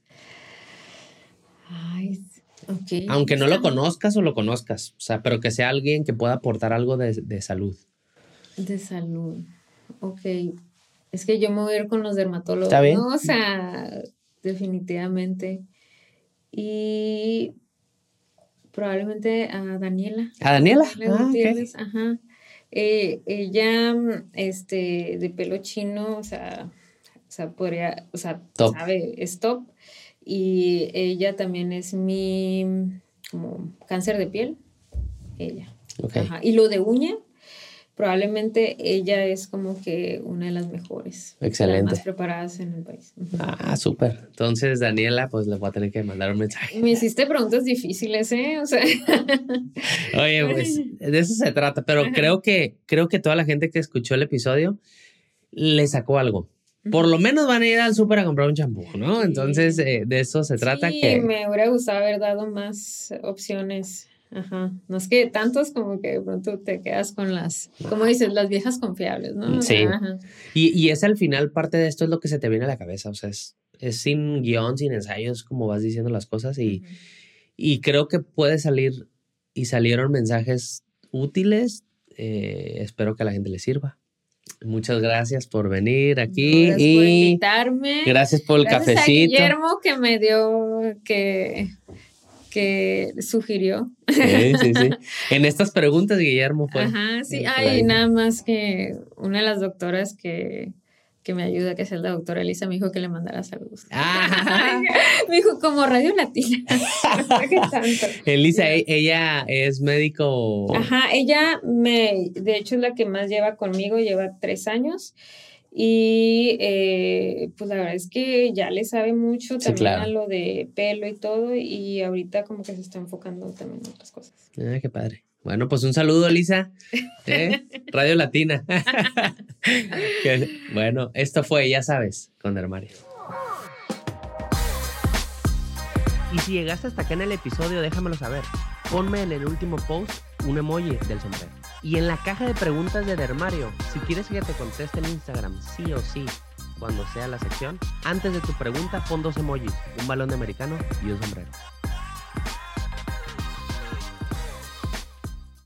Ay, ok. Aunque no lo conozcas o lo conozcas. O sea, pero que sea alguien que pueda aportar algo de salud. De salud. Ok. Es que yo me voy a ir con los dermatólogos. ¿Está bien? ¿No? O sea, definitivamente. Y probablemente a Daniela. ¿A Daniela? Okay. Ajá. Ella, de pelo chino, o sea, podría, o sea, top. Sabe, es top. Y ella también es mi, como, cáncer de piel. Ella. Okay. Ajá. Y lo de uña, probablemente ella es como que una de las mejores. Excelente. Las más preparadas en el país. Uh-huh. Ah, súper. Entonces, Daniela, pues le voy a tener que mandar un mensaje. Me hiciste preguntas difíciles, O sea. Oye, pues, de eso se trata. Pero creo que toda la gente que escuchó el episodio le sacó algo. Por lo menos van a ir al súper a comprar un champú, ¿no? Sí. Entonces, de eso se trata. Sí, me hubiera gustado haber dado más opciones. Ajá, no es que tantos como que de pronto te quedas con las, como dices, las viejas confiables, ¿no? Sí, ajá. Y es al final parte de esto es lo que se te viene a la cabeza, o sea, es sin guión, sin ensayos, como vas diciendo las cosas y creo que puede salir y salieron mensajes útiles, espero que a la gente le sirva. Muchas gracias por venir aquí. Gracias por invitarme. Gracias por el cafecito. A Guillermo que me dio, que sugirió. Sí. En estas preguntas, Guillermo fue. Ajá, sí. Ay, nada más que una de las doctoras que me ayuda, que es la doctora Elisa, me dijo que le mandara saludos. Me dijo, como Radio Latina. ¿Qué tanto? Elisa, ella es médico. Ajá, ella de hecho es la que más lleva conmigo, lleva 3 años. Y pues la verdad es que ya le sabe mucho también, sí, claro, a lo de pelo y todo, y ahorita como que se está enfocando también en otras cosas. Ah, qué padre. Bueno, pues un saludo, Lisa. Radio Latina. Bueno, esto fue, ya sabes, con Dermario. Y si llegaste hasta acá en el episodio, déjamelo saber. Ponme en el último post un emoji del sombrero. Y en la caja de preguntas de Dermario, si quieres que te conteste en Instagram, sí o sí, cuando sea la sección, antes de tu pregunta pon 2 emojis, un balón de americano y un sombrero.